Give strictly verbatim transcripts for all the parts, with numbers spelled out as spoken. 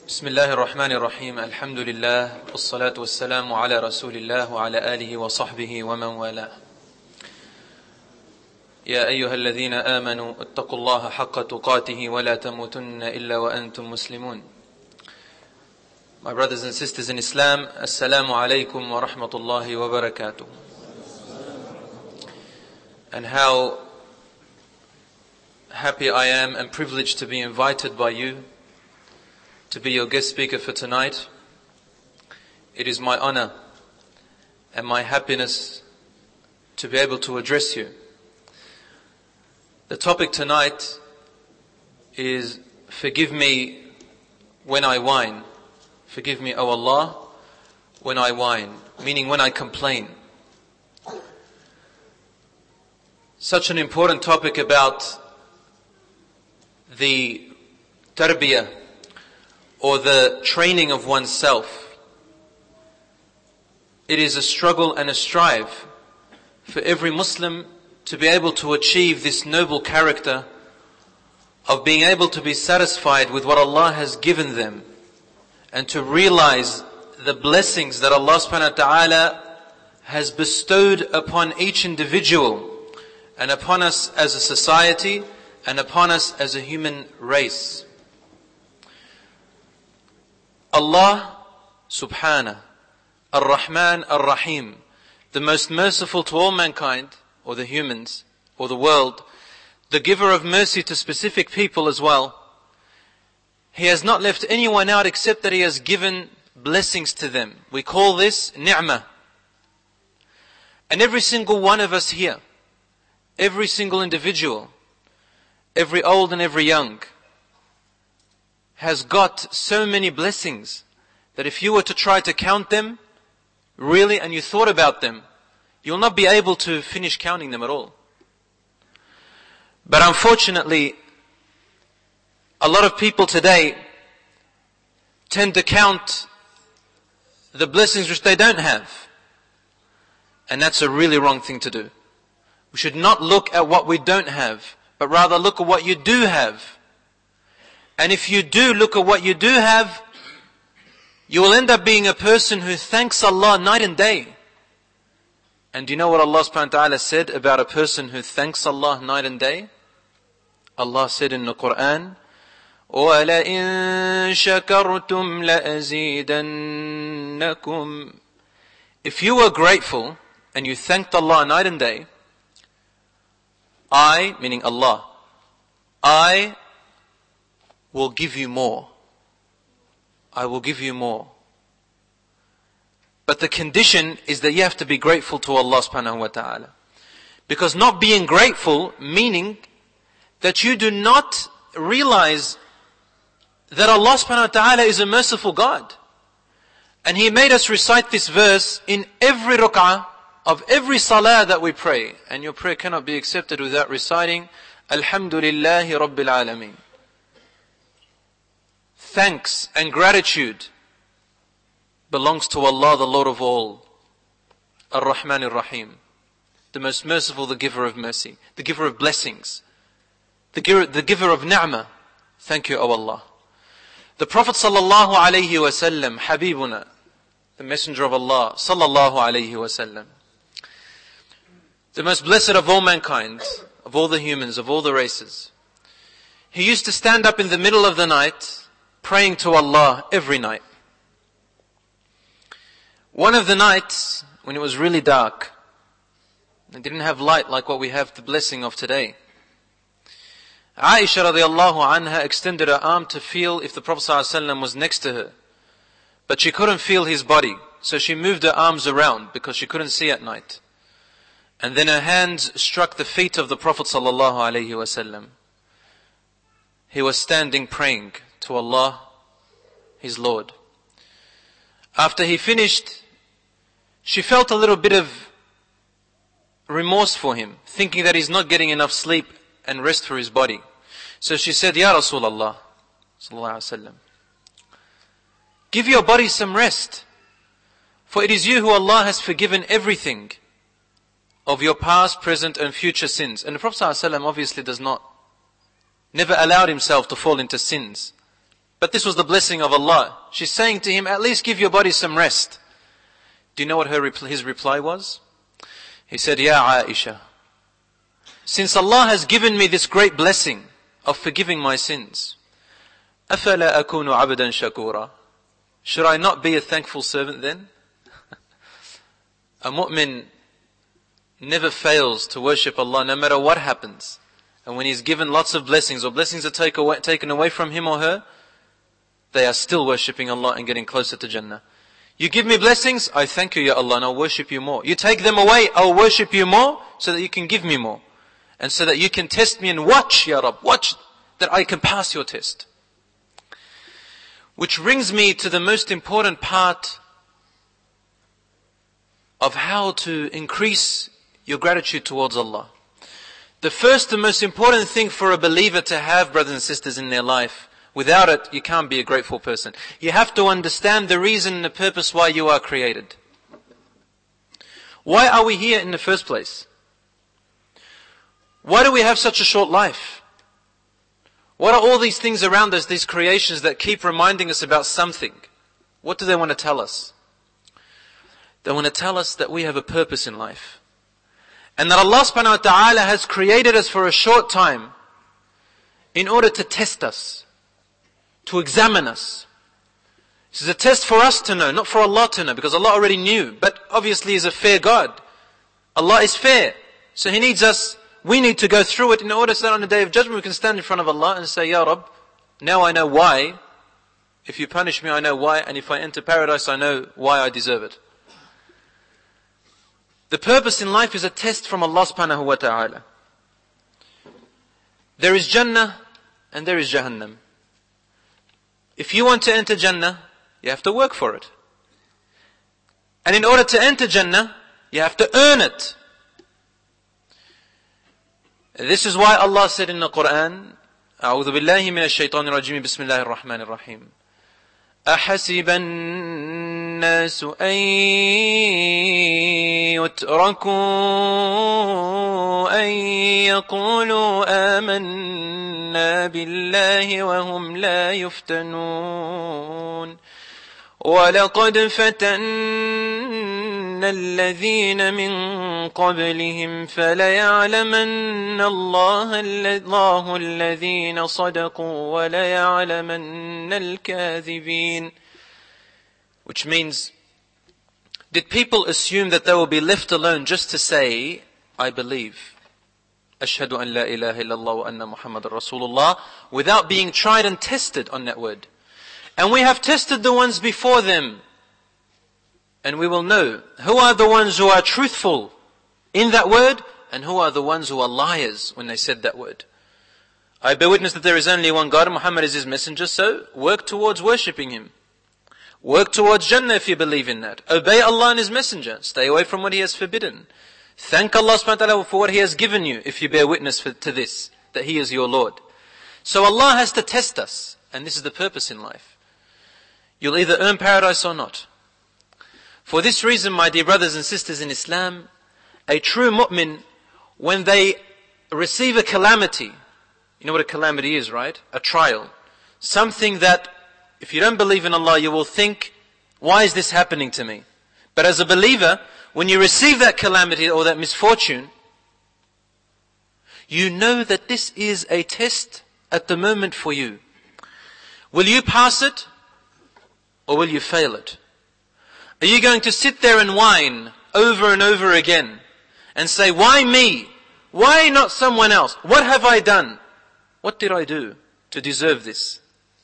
بسم الله الرحمن الرحيم الحمد لله والصلاة والسلام على رسول الله وعلى آله وصحبه ومن والاه يا أيها الذين آمنوا اتقوا الله حق تقاته ولا تموتن إلا وأنتم مسلمون. My brothers and sisters in Islam, Assalamu alaikum wa rahmatullahi wa barakatuh. And how happy I am and privileged to be invited by you to be your guest speaker for tonight. It is my honor and my happiness to be able to address you. The topic tonight is forgive me when I whine. Forgive me, O Allah, when I whine, meaning when I complain. Such an important topic about the tarbiyah, or the training of oneself. It is a struggle and a strive for every Muslim to be able to achieve this noble character of being able to be satisfied with what Allah has given them and to realize the blessings that Allah subhanahu wa ta'ala has bestowed upon each individual and upon us as a society and upon us as a human race. Allah subhanahu, ar-Rahman ar-Rahim, the most merciful to all mankind, or the humans, or the world, the giver of mercy to specific people as well. He has not left anyone out except that He has given blessings to them. We call this ni'mah. And every single one of us here, every single individual, every old and every young, has got so many blessings that if you were to try to count them, really, and you thought about them, you'll not be able to finish counting them at all. But unfortunately, a lot of people today tend to count the blessings which they don't have. And that's a really wrong thing to do. We should not look at what we don't have, but rather look at what you do have. And if you do look at what you do have, you will end up being a person who thanks Allah night and day. And do you know what Allah subhanahu wa ta'ala said about a person who thanks Allah night and day? Allah said in the Quran, وَلَئِن شَكَرْتُمْ لَأَزِيدَنَّكُمْ. If you were grateful and you thanked Allah night and day, I, meaning Allah, I will give you more. I will give you more. But the condition is that you have to be grateful to Allah subhanahu wa ta'ala. Because not being grateful, meaning that you do not realize that Allah subhanahu wa ta'ala is a merciful God. And He made us recite this verse in every rak'ah of every salah that we pray. And your prayer cannot be accepted without reciting Alhamdulillahi Rabbil Alameen. Thanks and gratitude belongs to Allah, the Lord of all, Ar-Rahman Ar-Rahim, the most merciful, the giver of mercy, the giver of blessings, the giver, the giver of ni'mah. Thank you, O Allah. The Prophet sallallahu alayhi wa sallam, Habibuna, the messenger of Allah, sallallahu alayhi wa sallam, the most blessed of all mankind, of all the humans, of all the races. He used to stand up in the middle of the night praying to Allah every night. One of the nights, when it was really dark, and didn't have light like what we have the blessing of today, Aisha radiallahu anha extended her arm to feel if the Prophet ﷺ was next to her. But she couldn't feel his body, so she moved her arms around because she couldn't see at night. And then her hands struck the feet of the Prophet ﷺ. He was standing praying to Allah, His Lord. After he finished, she felt a little bit of remorse for him, thinking that he's not getting enough sleep and rest for his body. So she said, Ya Rasulullah, sallallahu alaihi wasallam, give your body some rest, for it is you who Allah has forgiven everything of your past, present and future sins. And the Prophet sallallahu alaihi wasallam obviously does not, never allowed himself to fall into sins. but this was the blessing of Allah. She's saying to him, at least give your body some rest. Do you know what her repl- his reply was? He said, Ya Aisha, since Allah has given me this great blessing of forgiving my sins, أَفَلَا أَكُونُ عَبْدًا شَكُورًا, should I not be a thankful servant then? A mu'min never fails to worship Allah no matter what happens. And when he's given lots of blessings, or blessings are take away, taken away from him or her, they are still worshipping Allah and getting closer to Jannah. You give me blessings, I thank you, Ya Allah, and I'll worship you more. You take them away, I'll worship you more, so that you can give me more. And so that you can test me and watch, Ya Rabb, watch that I can pass your test. Which brings me to the most important part of how to increase your gratitude towards Allah. The first and most important thing for a believer to have, brothers and sisters, in their life, without it, you can't be a grateful person. You have to understand the reason and the purpose why you are created. Why are we here in the first place? Why do we have such a short life? What are all these things around us, these creations that keep reminding us about something? What do they want to tell us? They want to tell us that we have a purpose in life. And that Allah subhanahu wa ta'ala has created us for a short time in order to test us, to examine us. This is a test for us to know, not for Allah to know, because Allah already knew. But obviously He is a fair God. Allah is fair. So He needs us, we need to go through it in order so that on the Day of Judgment we can stand in front of Allah and say, Ya Rabb, now I know why. If you punish me, I know why. And if I enter paradise, I know why I deserve it. The purpose in life is a test from Allah subhanahu wa ta'ala. There is Jannah and there is Jahannam. If you want to enter Jannah, you have to work for it. And in order to enter Jannah, you have to earn it. This is why Allah said in the Quran, أعوذ بالله من الشيطان الرجيم بسم الله الرحمن الرحيم أحسب الناس أن يتركوا أن يقولوا آمنا بالله وهم لا يفتنون ولقد فتنا الذين من قبلهم فليعلمن الله الله الذين صدقوا وليعلمن الكاذبين. Which means, did people assume that they will be left alone just to say, I believe, Ashhadu an la ilaha illallah wa anna Muhammadan Rasulullah, without being tried and tested on that word? And we have tested the ones before them. And we will know who are the ones who are truthful in that word and who are the ones who are liars when they said that word. I bear witness that there is only one God, Muhammad is His messenger, so work towards worshipping Him. Work towards Jannah if you believe in that. Obey Allah and His messenger. Stay away from what He has forbidden. Thank Allah subhanahu wa ta'ala for what He has given you if you bear witness for, to this, that He is your Lord. So Allah has to test us, and this is the purpose in life. You'll either earn paradise or not. For this reason, my dear brothers and sisters in Islam, a true mu'min, when they receive a calamity, you know what a calamity is, right? A trial. Something that, if you don't believe in Allah, you will think, why is this happening to me? But as a believer, when you receive that calamity or that misfortune, you know that this is a test at the moment for you. Will you pass it? Or will you fail it? Are you going to sit there and whine over and over again and say, why me? Why not someone else? What have I done? What did I do to deserve this?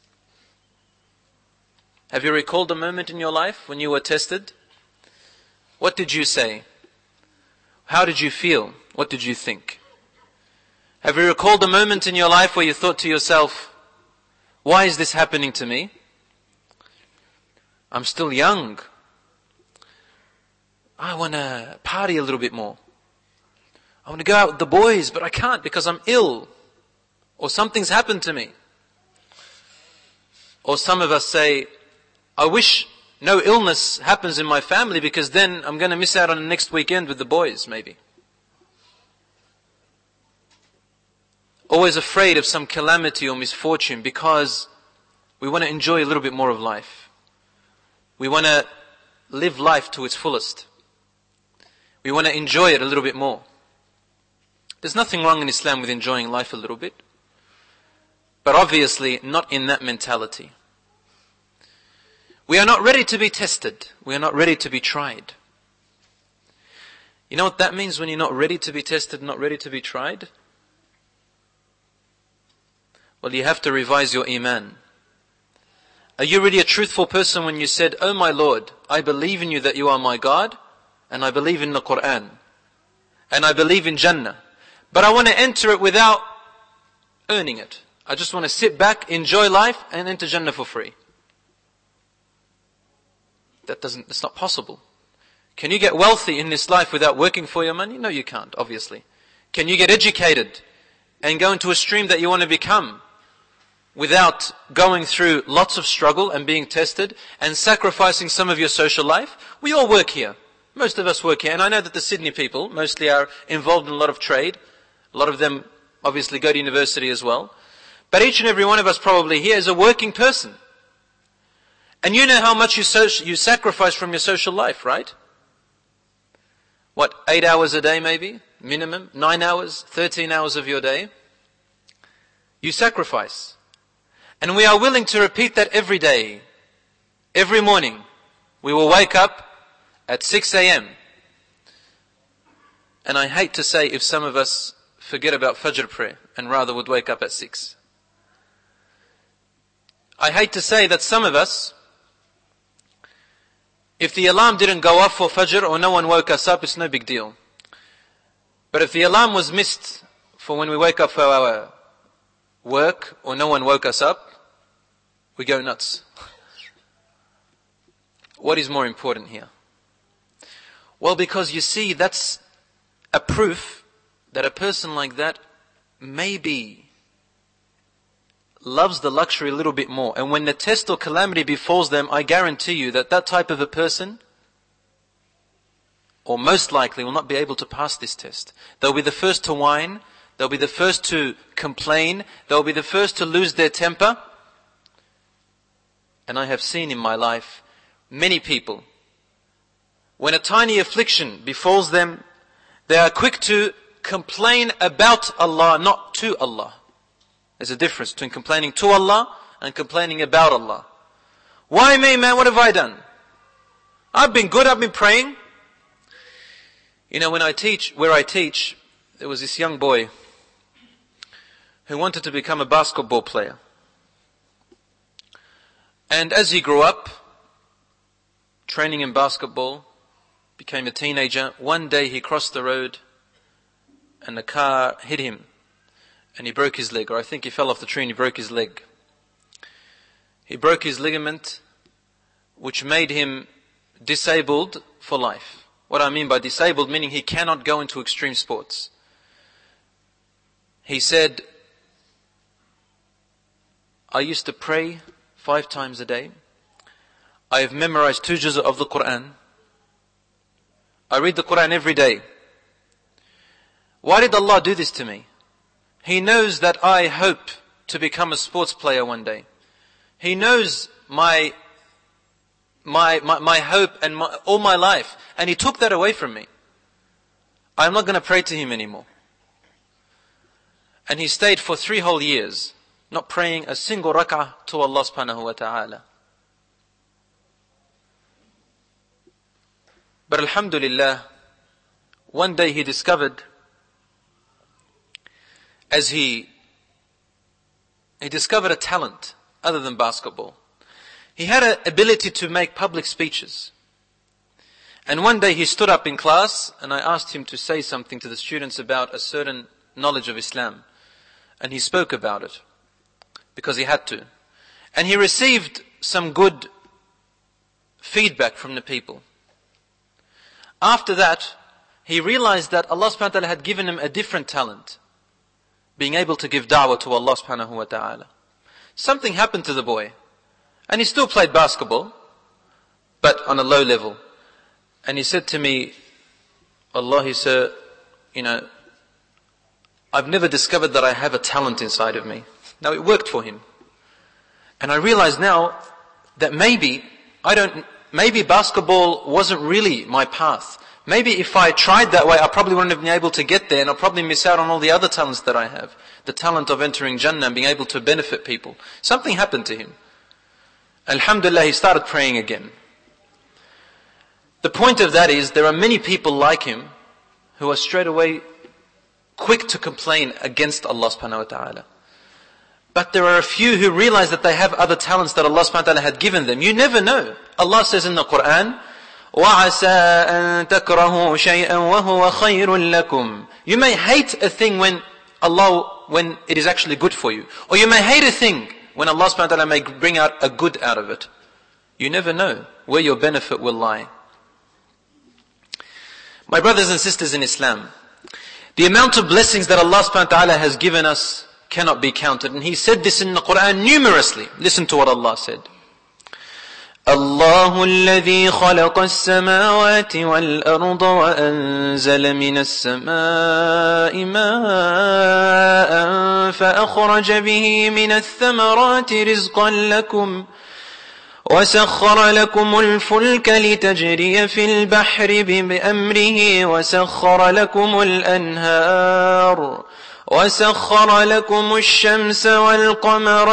Have you recalled a moment in your life when you were tested? What did you say? How did you feel? What did you think? Have you recalled a moment in your life where you thought to yourself, why is this happening to me? I'm still young. I want to party a little bit more. I want to go out with the boys, but I can't because I'm ill. Or something's happened to me. Or some of us say, I wish no illness happens in my family because then I'm going to miss out on the next weekend with the boys, maybe. Always afraid of some calamity or misfortune because We want to enjoy a little bit more of life. We want to live life to its fullest. We want to enjoy it a little bit more. There's nothing wrong in Islam with enjoying life a little bit. But obviously not in that mentality. We are not ready to be tested. We are not ready to be tried. You know what that means when you're not ready to be tested, not ready to be tried? Well, you have to revise your iman. Are you really a truthful person when you said, "Oh my Lord, I believe in you that you are my God, and I believe in the Quran, and I believe in Jannah, but I want to enter it without earning it. I just want to sit back, enjoy life, and enter Jannah for free." That doesn't, it's not possible. Can you get wealthy in this life without working for your money? No, you can't, obviously. Can you get educated and go into a stream that you want to become without going through lots of struggle and being tested and sacrificing some of your social life? We all work here. Most of us work here. And I know that the Sydney people mostly are involved in a lot of trade. A lot of them obviously go to university as well. But each and every one of us probably here is a working person. And you know how much you, so, you sacrifice from your social life, right? What, eight hours a day maybe? Minimum? Nine hours? Thirteen hours of your day? You sacrifice. And we are willing to repeat that every day. Every morning. We will wake up at six a.m. And I hate to say if some of us forget about Fajr prayer and rather would wake up at six. I hate to say that some of us, if the alarm didn't go off for Fajr or no one woke us up, it's no big deal. But if the alarm was missed for when we wake up for our work or no one woke us up, we go nuts. What is more important here? Well, because you see, that's a proof that a person like that maybe loves the luxury a little bit more. And when the test or calamity befalls them, I guarantee you that that type of a person, or most likely, will not be able to pass this test. They'll be the first to whine. They'll be the first to complain. They'll be the first to lose their temper. And I have seen in my life many people, when a tiny affliction befalls them, they are quick to complain about Allah, not to Allah. There's a difference between complaining to Allah and complaining about Allah. Why me, man? What have I done? I've been good, I've been praying. You know, when I teach, where I teach, there was this young boy who wanted to become a basketball player. And as he grew up, training in basketball, became a teenager, one day he crossed the road and the car hit him. And he broke his leg, or I think he fell off the tree and he broke his leg. He broke his ligament, which made him disabled for life. What I mean by disabled, meaning he cannot go into extreme sports. He said, I used to pray five times a day. I have memorized two juz of the Quran. I read the Quran every day. Why did Allah do this to me? He knows that I hope to become a sports player one day. He knows my, my, my, my hope and my, all my life. And He took that away from me. I'm not going to pray to Him anymore. And he stayed for three whole years, not praying a single rak'ah to Allah subhanahu wa ta'ala. But alhamdulillah, one day he discovered, as he, he discovered a talent other than basketball. He had an ability to make public speeches. And one day he stood up in class and I asked him to say something to the students about a certain knowledge of Islam. And he spoke about it because he had to. And he received some good feedback from the people. After that, he realized that Allah subhanahu wa ta'ala had given him a different talent, being able to give da'wah to Allah subhanahu wa ta'ala. Something happened to the boy, and he still played basketball, but on a low level. And he said to me, Wallahi sir, you know, I've never discovered that I have a talent inside of me. Now it worked for him. And I realize now that maybe, I don't, maybe basketball wasn't really my path. Maybe if I tried that way, I probably wouldn't have been able to get there, and I'll probably miss out on all the other talents that I have. The talent of entering Jannah and being able to benefit people. Something happened to him. Alhamdulillah, he started praying again. The point of that is, there are many people like him who are straight away quick to complain against Allah subhanahu wa ta'ala. But there are a few who realize that they have other talents that Allah subhanahu wa ta'ala had given them. You never know. Allah says in the Quran, وَعَسَىٰ أَن تَكْرَهُوا شَيْئًا وَهُوَ خَيْرٌ لَكُمْ. You may hate a thing when Allah, when it is actually good for you. Or you may hate a thing when Allah subhanahu wa ta'ala may bring out a good out of it. You never know where your benefit will lie. My brothers and sisters in Islam, the amount of blessings that Allah subhanahu wa ta'ala has given us cannot be counted. And He said this in the Quran numerously. Listen to what Allah said. الله الذي خلق السماوات والأرض وأنزل من السماء ماء فأخرج به من الثمرات رزقا لكم وسخر لكم الفلك لتجري في البحر بأمره وسخر لكم الأنهار وسخر لكم الشمس والقمر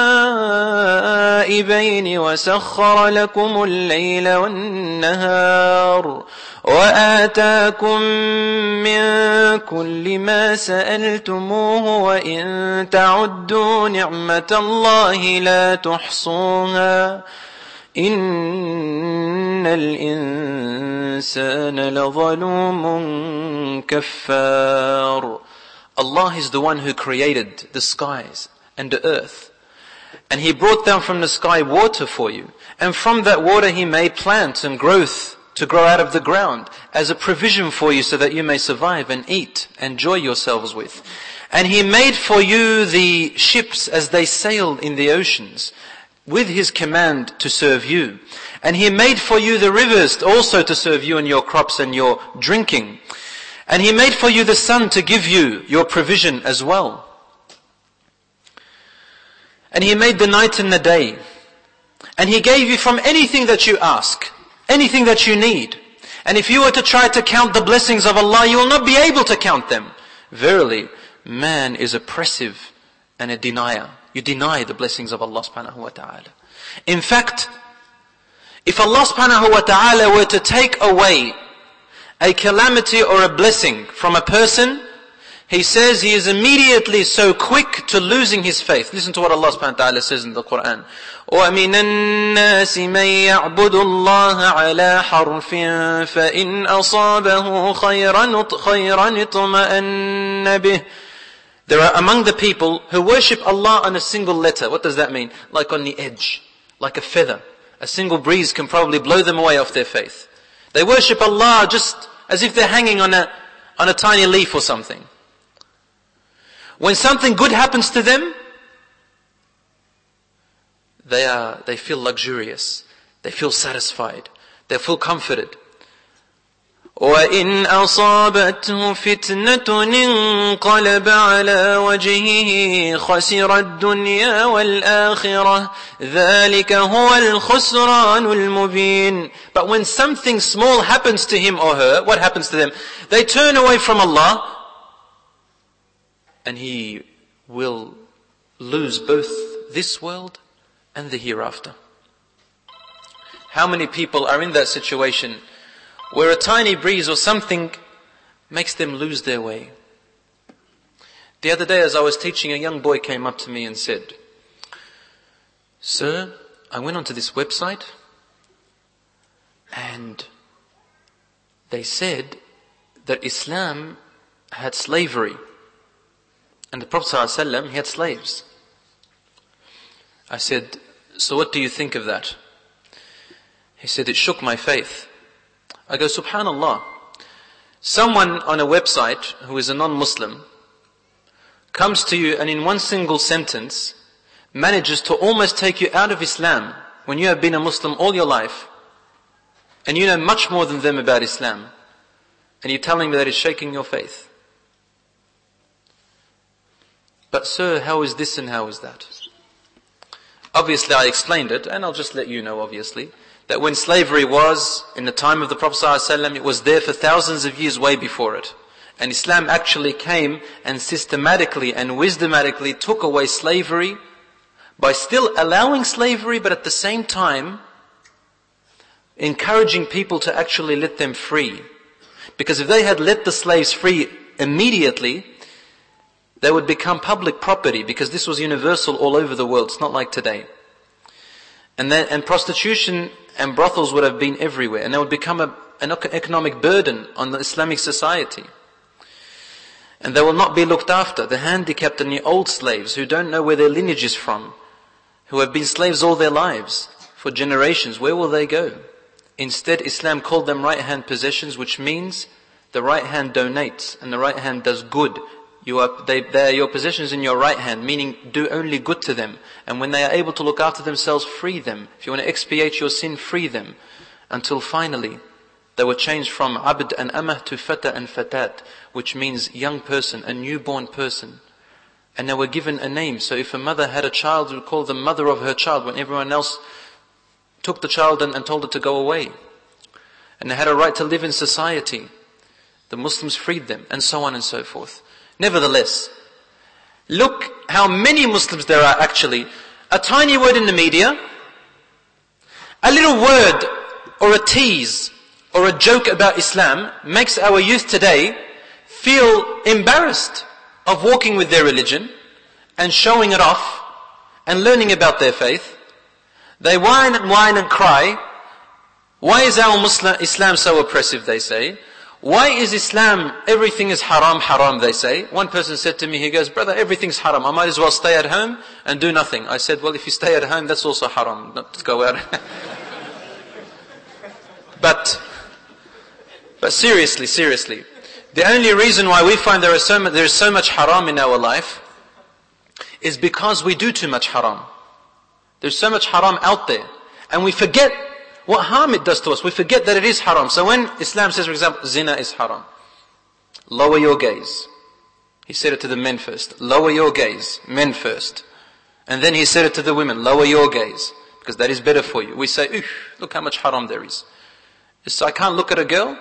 دائبين وسخر لكم الليل والنهار وآتاكم من كل ما سألتموه وإن تعدوا نعمة الله لا تحصوها إن الإنسان لظلوم كفار. Allah is the one who created the skies and the earth. And He brought down from the sky water for you. And from that water He made plants and growth to grow out of the ground as a provision for you so that you may survive and eat and enjoy yourselves with. And He made for you the ships as they sailed in the oceans with His command to serve you. And He made for you the rivers also to serve you and your crops and your drinking. And He made for you the sun to give you your provision as well. And He made the night and the day. And He gave you from anything that you ask, anything that you need. And if you were to try to count the blessings of Allah, you will not be able to count them. Verily, man is oppressive and a denier. You deny the blessings of Allah subhanahu wa ta'ala. In fact, if Allah subhanahu wa ta'ala were to take away a calamity or a blessing from a person, He says he is immediately so quick to losing his faith. Listen to what Allah subhanahu wa ta'ala says in the Quran. وَمِنَ النَّاسِ مَن يَعْبُدُ اللَّهَ عَلَى حَرْفٍ فَإِنْ أَصَابَهُ خَيْرًا اطْمَأَنَّ بِهِ. There are among the people who worship Allah on a single letter. What does that mean? Like on the edge, like a feather. A single breeze can probably blow them away off their faith. They worship Allah just as if they're hanging on a, on a tiny leaf or something. When something good happens to them, they are, they feel luxurious. They feel satisfied. They feel comforted. وَإِنْ أَصَابَتْهُ فِتْنَةٌ انقَلَبَ عَلَى وَجْهِهِ خَسِرَ الدُّنْيَا وَالْآخِرَةِ ذَلِكَ هُوَ الْخُسْرَانُ الْمُبِينُ. But when something small happens to him or her, what happens to them? They turn away from Allah, and he will lose both this world and the hereafter. How many people are in that situation where a tiny breeze or something makes them lose their way? The other day as I was teaching, a young boy came up to me and said, "Sir, I went onto this website and they said that Islam had slavery. And the Prophet ﷺ, he had slaves." I said, "So what do you think of that?" He said, "It shook my faith." I go, "Subhanallah, someone on a website who is a non-Muslim comes to you and in one single sentence manages to almost take you out of Islam when you have been a Muslim all your life and you know much more than them about Islam, and you're telling me that it's shaking your faith. But sir, how is this and how is that?" Obviously I explained it, and I'll just let you know obviously, that when slavery was, in the time of the Prophet ﷺ, it was there for thousands of years way before it. And Islam actually came and systematically and wisdomatically took away slavery by still allowing slavery, but at the same time encouraging people to actually let them free. Because if they had let the slaves free immediately, they would become public property, because this was universal all over the world. It's not like today. And then, and prostitution and brothels would have been everywhere, and they would become a, an economic burden on the Islamic society. And they will not be looked after. The handicapped and the old slaves who don't know where their lineage is from, who have been slaves all their lives, for generations, where will they go? Instead, Islam called them right-hand possessions, which means the right hand donates and the right hand does good. You are, they, they are your possessions in your right hand, meaning do only good to them. And when they are able to look after themselves, free them. If you want to expiate your sin, free them. Until finally, they were changed from abd and amah to fata and fatat, which means young person, a newborn person. And they were given a name. So if a mother had a child, we would call the mother of her child when everyone else took the child and, and told it to go away. And they had a right to live in society. The Muslims freed them, and so on and so forth. Nevertheless, look how many Muslims there are actually. A tiny word in the media, a little word or a tease or a joke about Islam makes our youth today feel embarrassed of walking with their religion and showing it off and learning about their faith. They whine and whine and cry. Why is our Muslim Islam so oppressive, they say. Why is Islam, everything is haram, haram, they say. One person said to me, he goes, brother, everything's haram. I might as well stay at home and do nothing. I said, well, if you stay at home, that's also haram, not to go out. but, but seriously, seriously, the only reason why we find there is so much, there is so much haram in our life is because we do too much haram. There's so much haram out there. And we forget what harm it does to us. We forget that it is haram. So when Islam says, for example, zina is haram, lower your gaze. He said it to the men first. Lower your gaze. Men first. And then he said it to the women. Lower your gaze. Because that is better for you. We say, ooh, look how much haram there is. So I can't look at a girl.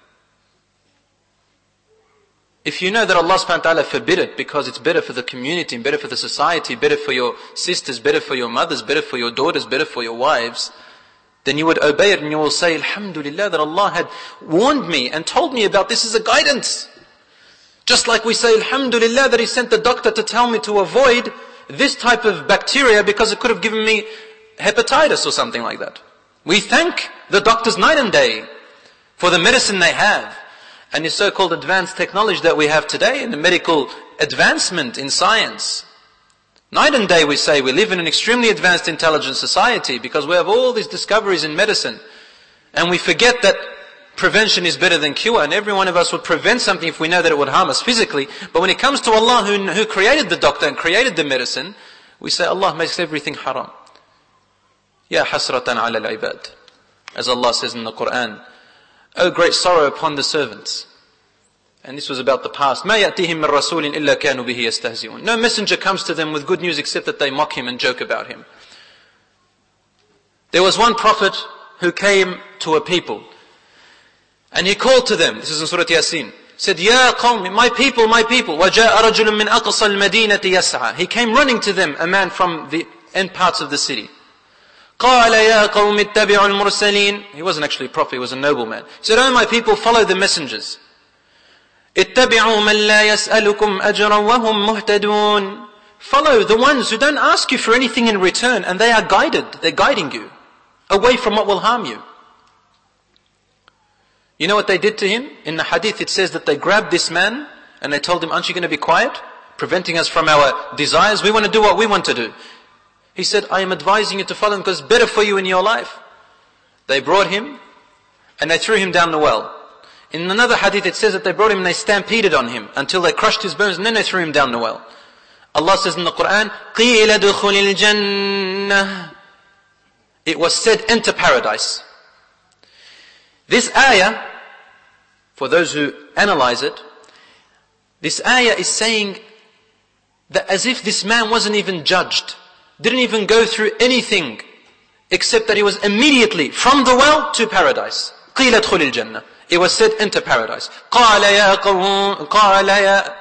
If you know that Allah subhanahu wa ta'ala forbid it because it's better for the community, better for the society, better for your sisters, better for your mothers, better for your daughters, better for your wives, then you would obey it and you will say, Alhamdulillah, that Allah had warned me and told me about this as a guidance. Just like we say, Alhamdulillah, that He sent the doctor to tell me to avoid this type of bacteria because it could have given me hepatitis or something like that. We thank the doctors night and day for the medicine they have. And the so-called advanced technology that we have today, and the medical advancement in science. Night and day we say we live in an extremely advanced intelligent society because we have all these discoveries in medicine. And we forget that prevention is better than cure, and every one of us would prevent something if we know that it would harm us physically. But when it comes to Allah who, who created the doctor and created the medicine, we say Allah makes everything haram. Ya hasratan ala al-ibad. As Allah says in the Quran, oh, great sorrow upon the servants. And this was about the past. مَا يَأْتِهِم مِّن رَّسُولٍ إِلَّا كَانُوا بِهِ يَسْتَهْزِئُونَ. No messenger comes to them with good news except that they mock him and joke about him. There was one prophet who came to a people. And he called to them. This is in Surah Yasin. Said, يَا قَوْمِ, my people, my people. وَجَاءَ رَجُلٌ مِّنْ أَقْصَى الْمَدِينَةِ يَسْعَى. He came running to them, a man from the end parts of the city. قَالَ يَا قَوْمِ اتَّبِعُوا الْمُرْسَلِينَ. He wasn't actually a prophet, he was a nobleman. He said, oh my people, follow the messengers. اتَّبِعُوا مَنْ لَا يَسْأَلُكُمْ أَجْرًا وَهُمْ مُهْتَدُونَ. Follow the ones who don't ask you for anything in return, and they are guided, they're guiding you away from what will harm you. You know what they did to him? In the hadith it says that they grabbed this man and they told him, aren't you going to be quiet? Preventing us from our desires. We want to do what we want to do. He said, I am advising you to follow him because it's better for you in your life. They brought him and they threw him down the well. In another hadith it says that they brought him and they stampeded on him until they crushed his bones and then they threw him down the well. Allah says in the Quran, قِيلَ دُخُلِ الْجَنَّةِ. It was said, enter paradise. This ayah, for those who analyze it, this ayah is saying that as if this man wasn't even judged didn't even go through anything except that he was immediately from the well to paradise. قِيلَ ادْخُلِ الْجَنَّةِ. It was said, enter paradise. قَالَ يَا قَوْمِ قَالَ يَا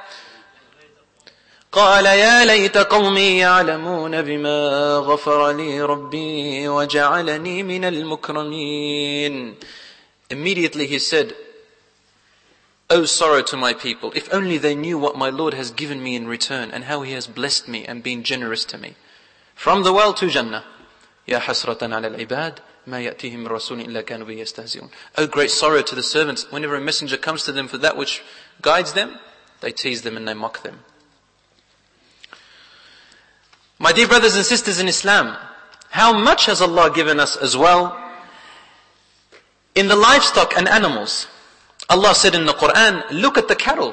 قال يا ليت قومي يعلمون بما غفر لي ربي وجعلني من المكرمين. Immediately he said, "Oh sorrow to my people, if only they knew what my Lord has given me in return and how he has blessed me and been generous to me." From the well to Jannah. يا حسرة على العباد ما يأتيهم رسول إلا كانوا به يستهزئون. Oh great sorrow to the servants, whenever a messenger comes to them for that which guides them, they tease them and they mock them. My dear brothers and sisters in Islam, how much has Allah given us as well in the livestock and animals? Allah said in the Quran, look at the cattle.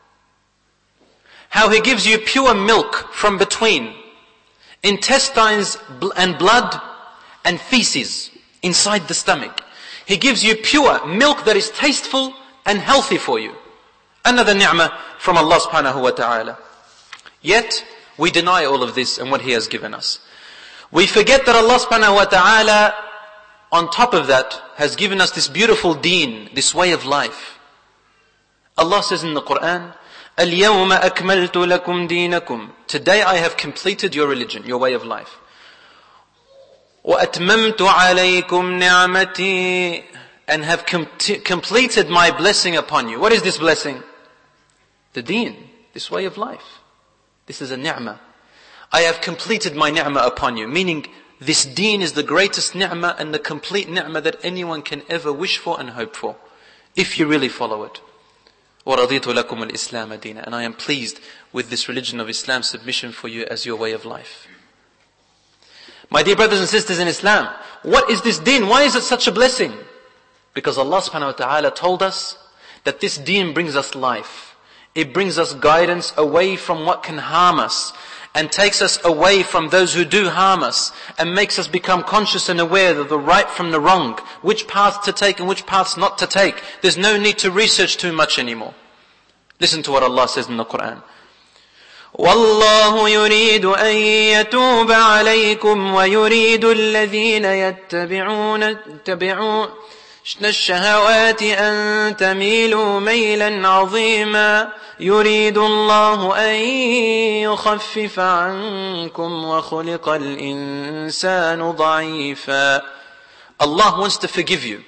How He gives you pure milk from between intestines and blood and feces inside the stomach. He gives you pure milk that is tasteful and healthy for you. Another ni'mah from Allah subhanahu wa ta'ala. Yet, we deny all of this and what He has given us. We forget that Allah subhanahu wa ta'ala, on top of that, has given us this beautiful deen, this way of life. Allah says in the Quran, الْيَوْمَ أَكْمَلْتُ لَكُمْ دِينَكُمْ. Today I have completed your religion, your way of life. وَأَتْمَمْتُ عَلَيْكُمْ نِعْمَتِي. And have com- completed my blessing upon you. What is this blessing? The deen, this way of life. This is a ni'mah. I have completed my ni'mah upon you. Meaning, this deen is the greatest ni'mah and the complete ni'mah that anyone can ever wish for and hope for. If you really follow it. وَرَضِيتُ لَكُمُ الْإِسْلَامَ دِينًا. And I am pleased with this religion of Islam submission for you as your way of life. My dear brothers and sisters in Islam, what is this deen? Why is it such a blessing? Because Allah subhanahu wa ta'ala told us that this deen brings us life. It brings us guidance away from what can harm us and takes us away from those who do harm us and makes us become conscious and aware of the right from the wrong, which paths to take and which paths not to take. There's no need to research too much anymore. Listen to what Allah says in the Quran. وَاللَّهُ يُرِيدُ أَن يَتُوبَ عَلَيْكُمْ وَيُرِيدُ الَّذِينَ يَتَّبِعُونَ يتبعون الشهوات أن تميلوا ميلا عظيما يريد الله أن يخفف عنكم وخلق الإنسان ضعيفا. Allah wants to forgive you.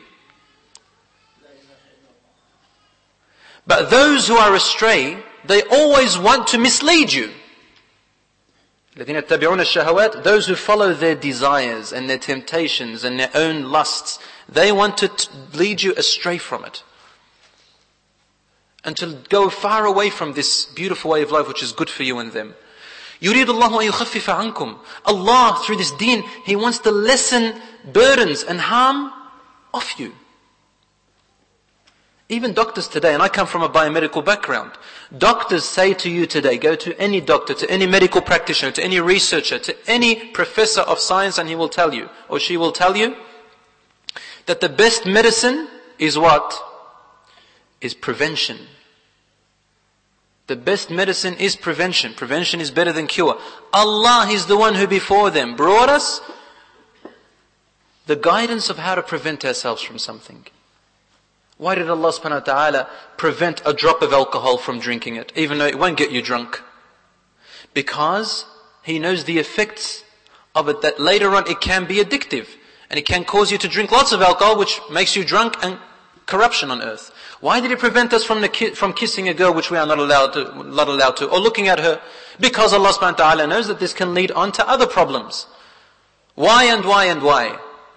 But those who are astray, they always want to mislead you. الذين يتبعون الشهوات, those who follow their desires and their temptations and their own lusts, they want to t- lead you astray from it. And to go far away from this beautiful way of life which is good for you and them. يُرِيدُ اللَّهُ أَن يُخَفِّفَ عَنْكُمْ. Allah, through this deen, He wants to lessen burdens and harm off you. Even doctors today, and I come from a biomedical background, doctors say to you today, go to any doctor, to any medical practitioner, to any researcher, to any professor of science, and he will tell you, or she will tell you, that the best medicine is what? Is prevention. The best medicine is prevention. Prevention is better than cure. Allah is the one who before them brought us the guidance of how to prevent ourselves from something. Why did Allah subhanahu wa ta'ala prevent a drop of alcohol from drinking it, even though it won't get you drunk? Because He knows the effects of it, that later on it can be addictive. And it can cause you to drink lots of alcohol, which makes you drunk, and corruption on earth. Why did He prevent us from the ki- from kissing a girl which we are not allowed to, not allowed to, or looking at her? Because Allah subhanahu wa ta'ala knows that this can lead on to other problems. Why and why and why?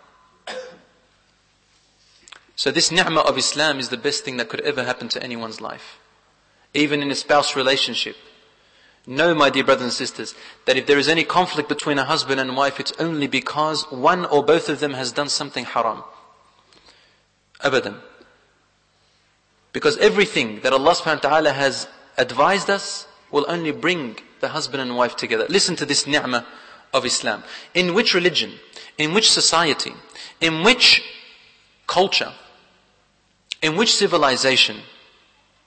So this ni'mah of Islam is the best thing that could ever happen to anyone's life. Even in a spouse relationship. Know, my dear brothers and sisters, that if there is any conflict between a husband and wife, it's only because one or both of them has done something haram. Abadan. Because everything that Allah subhanahu wa ta'ala has advised us will only bring the husband and wife together. Listen to this ni'mah of Islam. In which religion, in which society, in which culture, in which civilization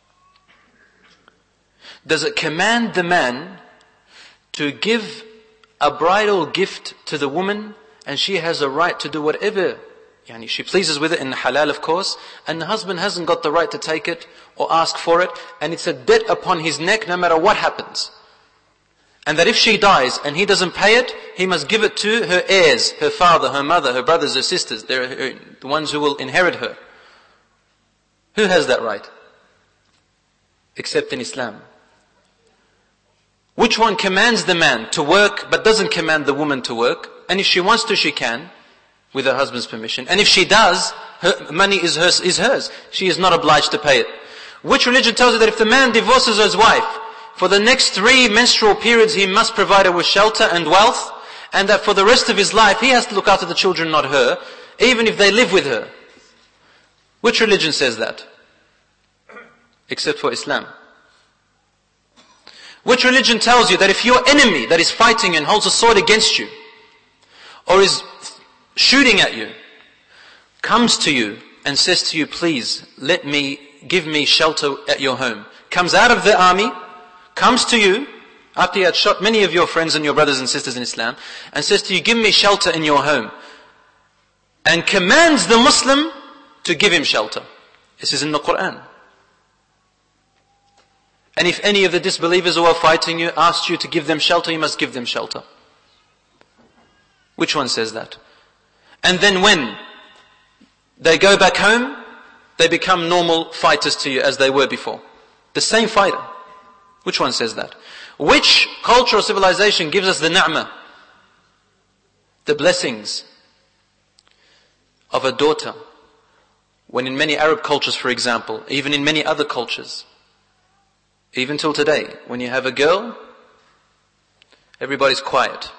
does it command the man to give a bridal gift to the woman, and she has a right to do whatever yani, she pleases with it in halal, of course, and the husband hasn't got the right to take it or ask for it, and it's a debt upon his neck no matter what happens. And that if she dies and he doesn't pay it, he must give it to her heirs, her father, her mother, her brothers, her sisters. They're her, the ones who will inherit her. Who has that right? Except in Islam. Which one commands the man to work but doesn't command the woman to work? And if she wants to, she can, with her husband's permission. And if she does, her money is hers, is hers. She is not obliged to pay it. Which religion tells you that if the man divorces his wife, for the next three menstrual periods he must provide her with shelter and wealth, and that for the rest of his life he has to look after the children, not her, even if they live with her? Which religion says that? Except for Islam. Which religion tells you that if your enemy that is fighting and holds a sword against you, or is shooting at you, comes to you and says to you, please, let me, give me shelter at your home, comes out of the army, comes to you, after he had shot many of your friends and your brothers and sisters in Islam, and says to you, give me shelter in your home, and commands the Muslim to give him shelter. This is in the Quran. And if any of the disbelievers who are fighting you asked you to give them shelter, you must give them shelter. Which one says that? And then when they go back home, they become normal fighters to you as they were before. The same fighter. Which one says that? Which culture or civilization gives us the ni'mah, the blessings of a daughter, when in many Arab cultures, for example, even in many other cultures, even till today, when you have a girl, everybody's quiet.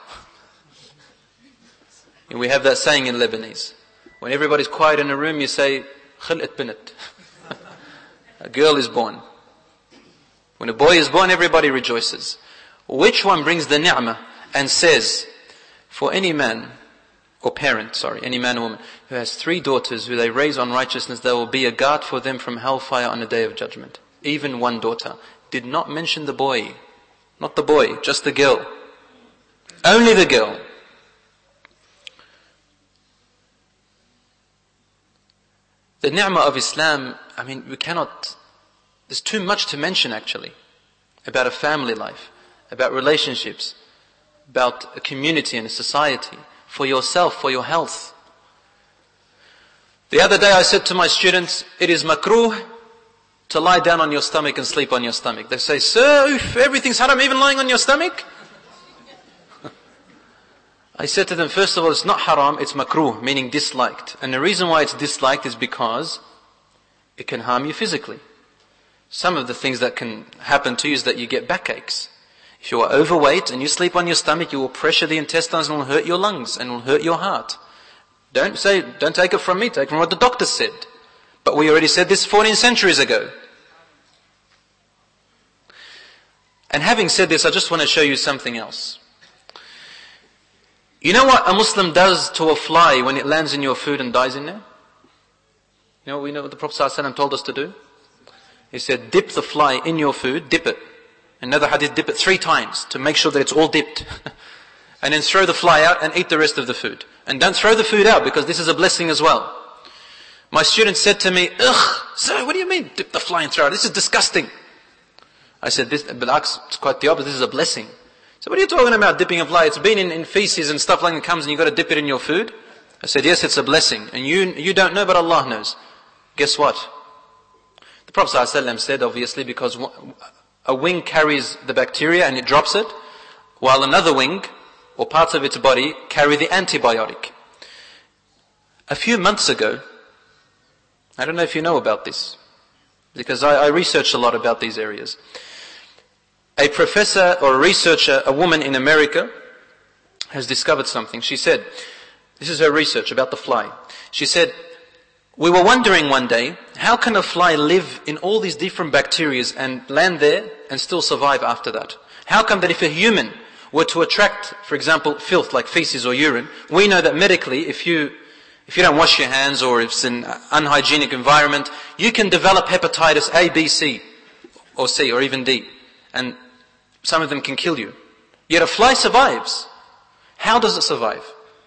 And we have that saying in Lebanese. When everybody's quiet in a room, you say, خلقت بنت. A girl is born. When a boy is born, everybody rejoices. Which one brings the ni'mah and says, for any man, or parent, sorry, any man or woman, who has three daughters who they raise on righteousness, there will be a guard for them from hellfire on the day of judgment. Even one daughter. Did not mention the boy. Not the boy, just the girl. Only the girl. The ni'mah of Islam, I mean, we cannot, there's too much to mention actually, about a family life, about relationships, about a community and a society, for yourself, for your health. The other day I said to my students, it is makruh to lie down on your stomach and sleep on your stomach. They say, sir, if everything's haram, even lying on your stomach? I said to them, first of all, it's not haram, it's makruh, meaning disliked. And the reason why it's disliked is because it can harm you physically. Some of the things that can happen to you is that you get backaches. If you are overweight and you sleep on your stomach, you will pressure the intestines and will hurt your lungs and will hurt your heart. Don't say, don't take it from me, take it from what the doctor said. But we already said this fourteen centuries ago. And having said this, I just want to show you something else. You know what a Muslim does to a fly when it lands in your food and dies in there? You know what we know what the Prophet ﷺ told us to do? He said, dip the fly in your food, dip it. Another hadith, dip it three times to make sure that it's all dipped. And then throw the fly out and eat the rest of the food. And don't throw the food out because this is a blessing as well. My student said to me, ugh, sir, what do you mean dip the fly and throw it? This is disgusting. I said, this, it's quite the opposite, this is a blessing. So what are you talking about, dipping a fly? It's been in, in feces and stuff like that comes and you've got to dip it in your food? I said, yes, it's a blessing. And you you don't know, but Allah knows. Guess what? The Prophet ﷺ said, obviously, because a wing carries the bacteria and it drops it, while another wing, or parts of its body, carry the antibiotic. A few months ago, I don't know if you know about this, because I, I researched a lot about these areas. A professor or a researcher, a woman in America, has discovered something. She said, this is her research about the fly. She said, we were wondering one day, how can a fly live in all these different bacteria and land there and still survive after that? How come that if a human were to attract, for example, filth like feces or urine, we know that medically, if you if you don't wash your hands or if it's an unhygienic environment, you can develop hepatitis A, B, C, or C, or even D. And some of them can kill you. Yet a fly survives. How does it survive?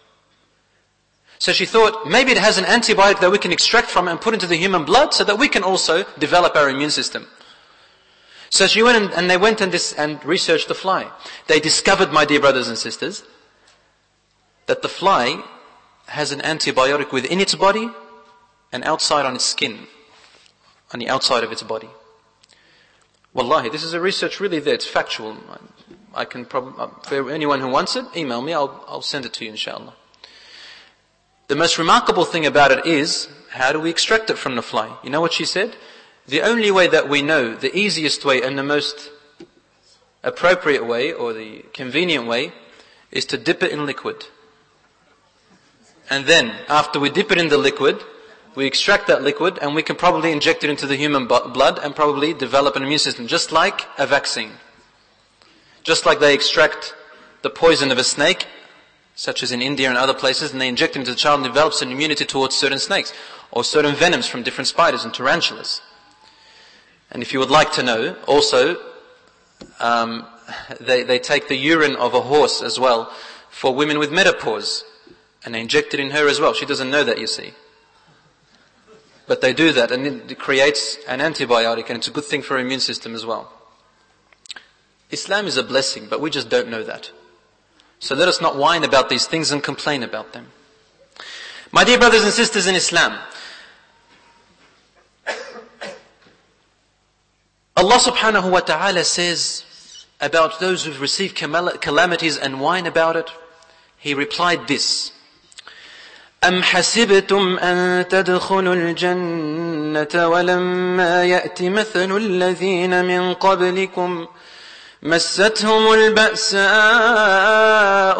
So she thought, maybe it has an antibiotic that we can extract from it and put into the human blood so that we can also develop our immune system. So she went and, and they went and, this, and researched the fly. They discovered, my dear brothers and sisters, that the fly has an antibiotic within its body and outside on its skin, on the outside of its body. Wallahi, this is a research really there, it's factual. I can probably, for anyone who wants it, email me, I'll, I'll send it to you inshallah. The most remarkable thing about it is, how do we extract it from the fly? You know what she said? The only way that we know, the easiest way and the most appropriate way, or the convenient way, is to dip it in liquid. And then, after we dip it in the liquid, we extract that liquid and we can probably inject it into the human blood and probably develop an immune system, just like a vaccine. Just like they extract the poison of a snake, such as in India and other places, and they inject it into the child and develops an immunity towards certain snakes, or certain venoms from different spiders and tarantulas. And if you would like to know, also, um, they, they take the urine of a horse as well for women with menopause, and they inject it in her as well. She doesn't know that, you see. But they do that, and it creates an antibiotic, and it's a good thing for our immune system as well. Islam is a blessing, but we just don't know that. So let us not whine about these things and complain about them. My dear brothers and sisters in Islam, Allah subhanahu wa ta'ala says about those who've received calamities and whine about it, He replied this: أَمْ حَسِبْتُمْ أَن تَدْخُلُوا الْجَنَّةَ وَلَمَّا يَأْتِ مَثَلُ الَّذِينَ مِنْ قَبْلِكُمْ مَسَّتْهُمُ الْبَأْسَاءُ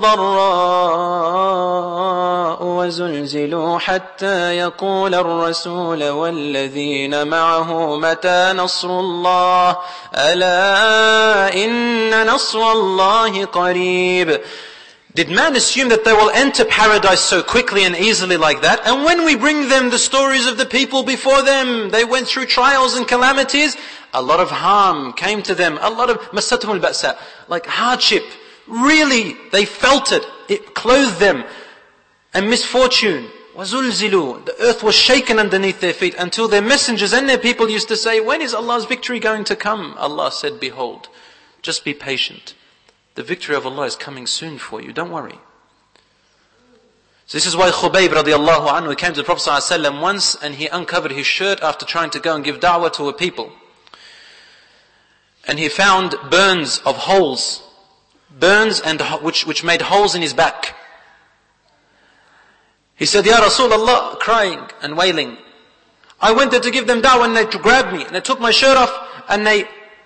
وَالضَّرَّاءُ وَزُلْزِلُوا حَتَّى يَقُولَ الرَّسُولُ وَالَّذِينَ مَعَهُ مَتَى نَصْرُ اللَّهِ أَلَا إِنَّ نَصْرَ اللَّهِ قَرِيبٌ. Did man assume that they will enter paradise so quickly and easily like that? And when we bring them the stories of the people before them, they went through trials and calamities, a lot of harm came to them, a lot of masatum al-ba'sa, like hardship. Really, they felt it. It clothed them. And misfortune. وَزُلْزِلُوا. The earth was shaken underneath their feet until their messengers and their people used to say, when is Allah's victory going to come? Allah said, behold, just be patient. The victory of Allah is coming soon for you. Don't worry. So this is why Khubayb radiallahu anhu came to the Prophet ﷺ once and he uncovered his shirt after trying to go and give da'wah to a people. And he found burns of holes. Burns and which, which made holes in his back. He said, Ya Rasulullah, crying and wailing. I went there to give them da'wah and they grabbed me and they took my shirt off and they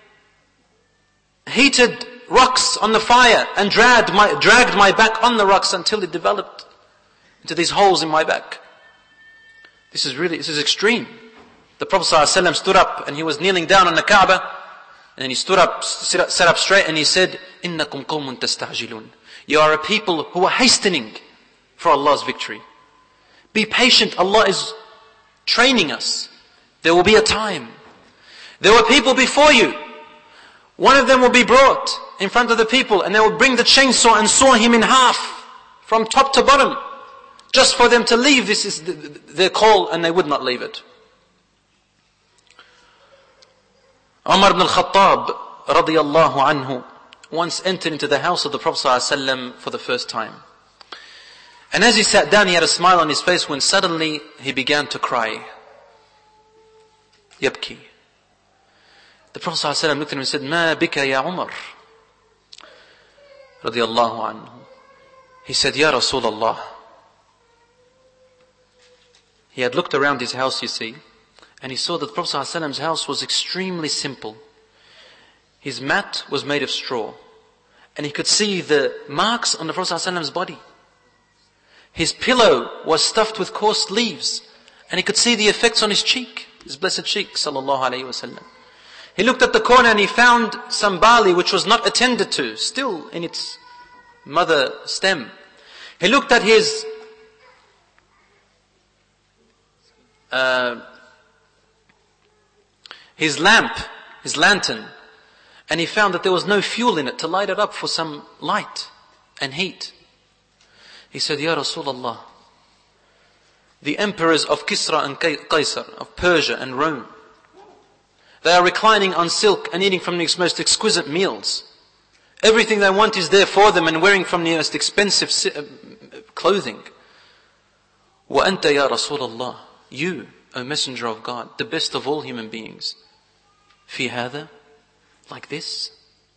heated rocks on the fire and dragged my, dragged my back on the rocks until it developed into these holes in my back. This is really, this is extreme. The Prophet ﷺ stood up and he was kneeling down on the Kaaba and he stood up, sat up straight and he said, إِنَّكُمْ قَوْمٌ تَسْتَعْجِلُونَ. You are a people who are hastening for Allah's victory. Be patient, Allah is training us. There will be a time. There were people before you. One of them will be brought in front of the people and they will bring the chainsaw and saw him in half from top to bottom just for them to leave. This is their call and they would not leave it. Umar ibn al-Khattab radiyallahu anhu once entered into the house of the Prophet ﷺ for the first time. And as he sat down, he had a smile on his face when suddenly he began to cry. Yabki. The Prophet ﷺ looked at him and said, Ma bika ya Umar? Radiyallahu anhu. He said, Ya Rasulullah. He had looked around his house, you see, and he saw that the Prophet ﷺ's house was extremely simple. His mat was made of straw. And he could see the marks on the Prophet ﷺ's body. His pillow was stuffed with coarse leaves. And he could see the effects on his cheek, his blessed cheek, sallallahu alayhi wa sallam. He looked at the corner and he found some barley which was not attended to, still in its mother stem. He looked at his uh, his lamp, his lantern, and he found that there was no fuel in it to light it up for some light. and heat. He said, Ya Rasulullah, the emperors of Kisra and Qaisar, of Persia and Rome, they are reclining on silk and eating from the most exquisite meals. Everything they want is there for them and wearing from the most expensive clothing. وَأَنْتَ يَا رَسُولَ اللَّهِ, you, O Messenger of God, the best of all human beings, فِي هَذَا, like this?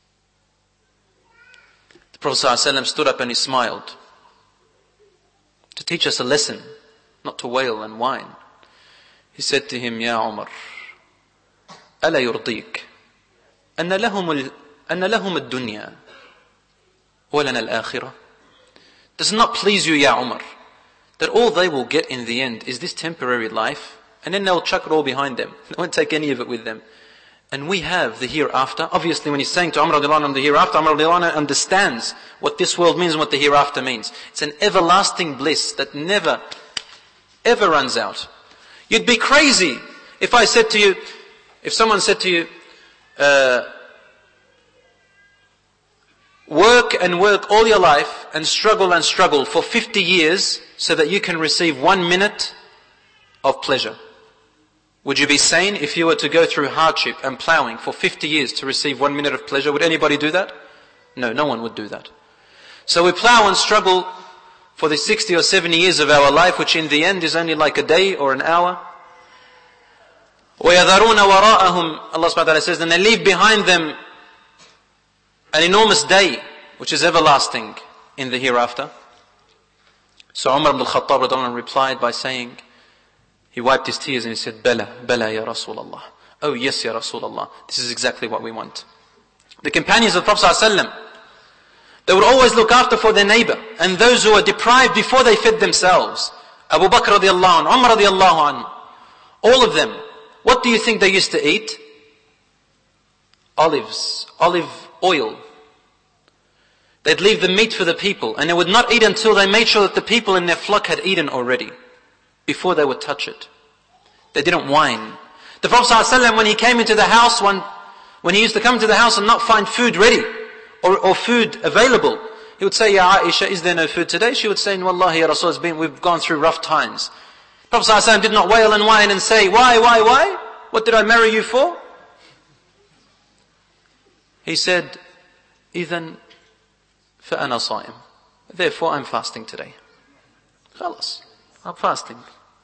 The Prophet ﷺ stood up and he smiled to teach us a lesson, not to wail and whine. He said to him, Ya Umar, ألا يرضيك أن لهم ال... أن لهم الدنيا ولنا الآخرة. Does it not please you, Ya Umar, that all they will get in the end is this temporary life, and then they'll chuck it all behind them. They won't take any of it with them. And we have the hereafter. Obviously, when he's saying to Umar radiallahu anhu the hereafter, Umar radiallahu anhu understands what this world means and what the hereafter means. It's an everlasting bliss that never, ever runs out. You'd be crazy if I said to you, if someone said to you, uh, work and work all your life and struggle and struggle for fifty years so that you can receive one minute of pleasure. Would you be sane if you were to go through hardship and plowing for fifty years to receive one minute of pleasure? Would anybody do that? No, no one would do that. So we plow and struggle for the sixty or seventy years of our life, which in the end is only like a day or an hour. وَيَذَرُونَ وَرَاءَهُمْ, Allah subhanahu wa ta'ala says, and they leave behind them an enormous day, which is everlasting in the hereafter. So Umar ibn al-Khattab replied by saying, he wiped his tears and he said, Bala, Bala ya Rasulullah. Oh yes, ya Rasulullah. This is exactly what we want. The companions of the Prophet ﷺ, they would always look after for their neighbor and those who were deprived before they fed themselves. Abu Bakr radiallahu anhu, Umar radiallahu anhu, all of them. What do you think they used to eat? Olives, olive oil. They'd leave the meat for the people and they would not eat until they made sure that the people in their flock had eaten already, before they would touch it. They didn't whine. The Prophet ﷺ, when he came into the house, when, when he used to come into the house and not find food ready or, or food available, he would say, Ya Aisha, is there no food today? She would say, Wallahi ya Rasul, it's been, we've gone through rough times. The Prophet ﷺ did not wail and whine and say, why, why, why? What did I marry you for? He said, إِذَنْ فَأَنَا صَائِمٌ. Therefore I'm fasting today. خلاص, I'm fasting.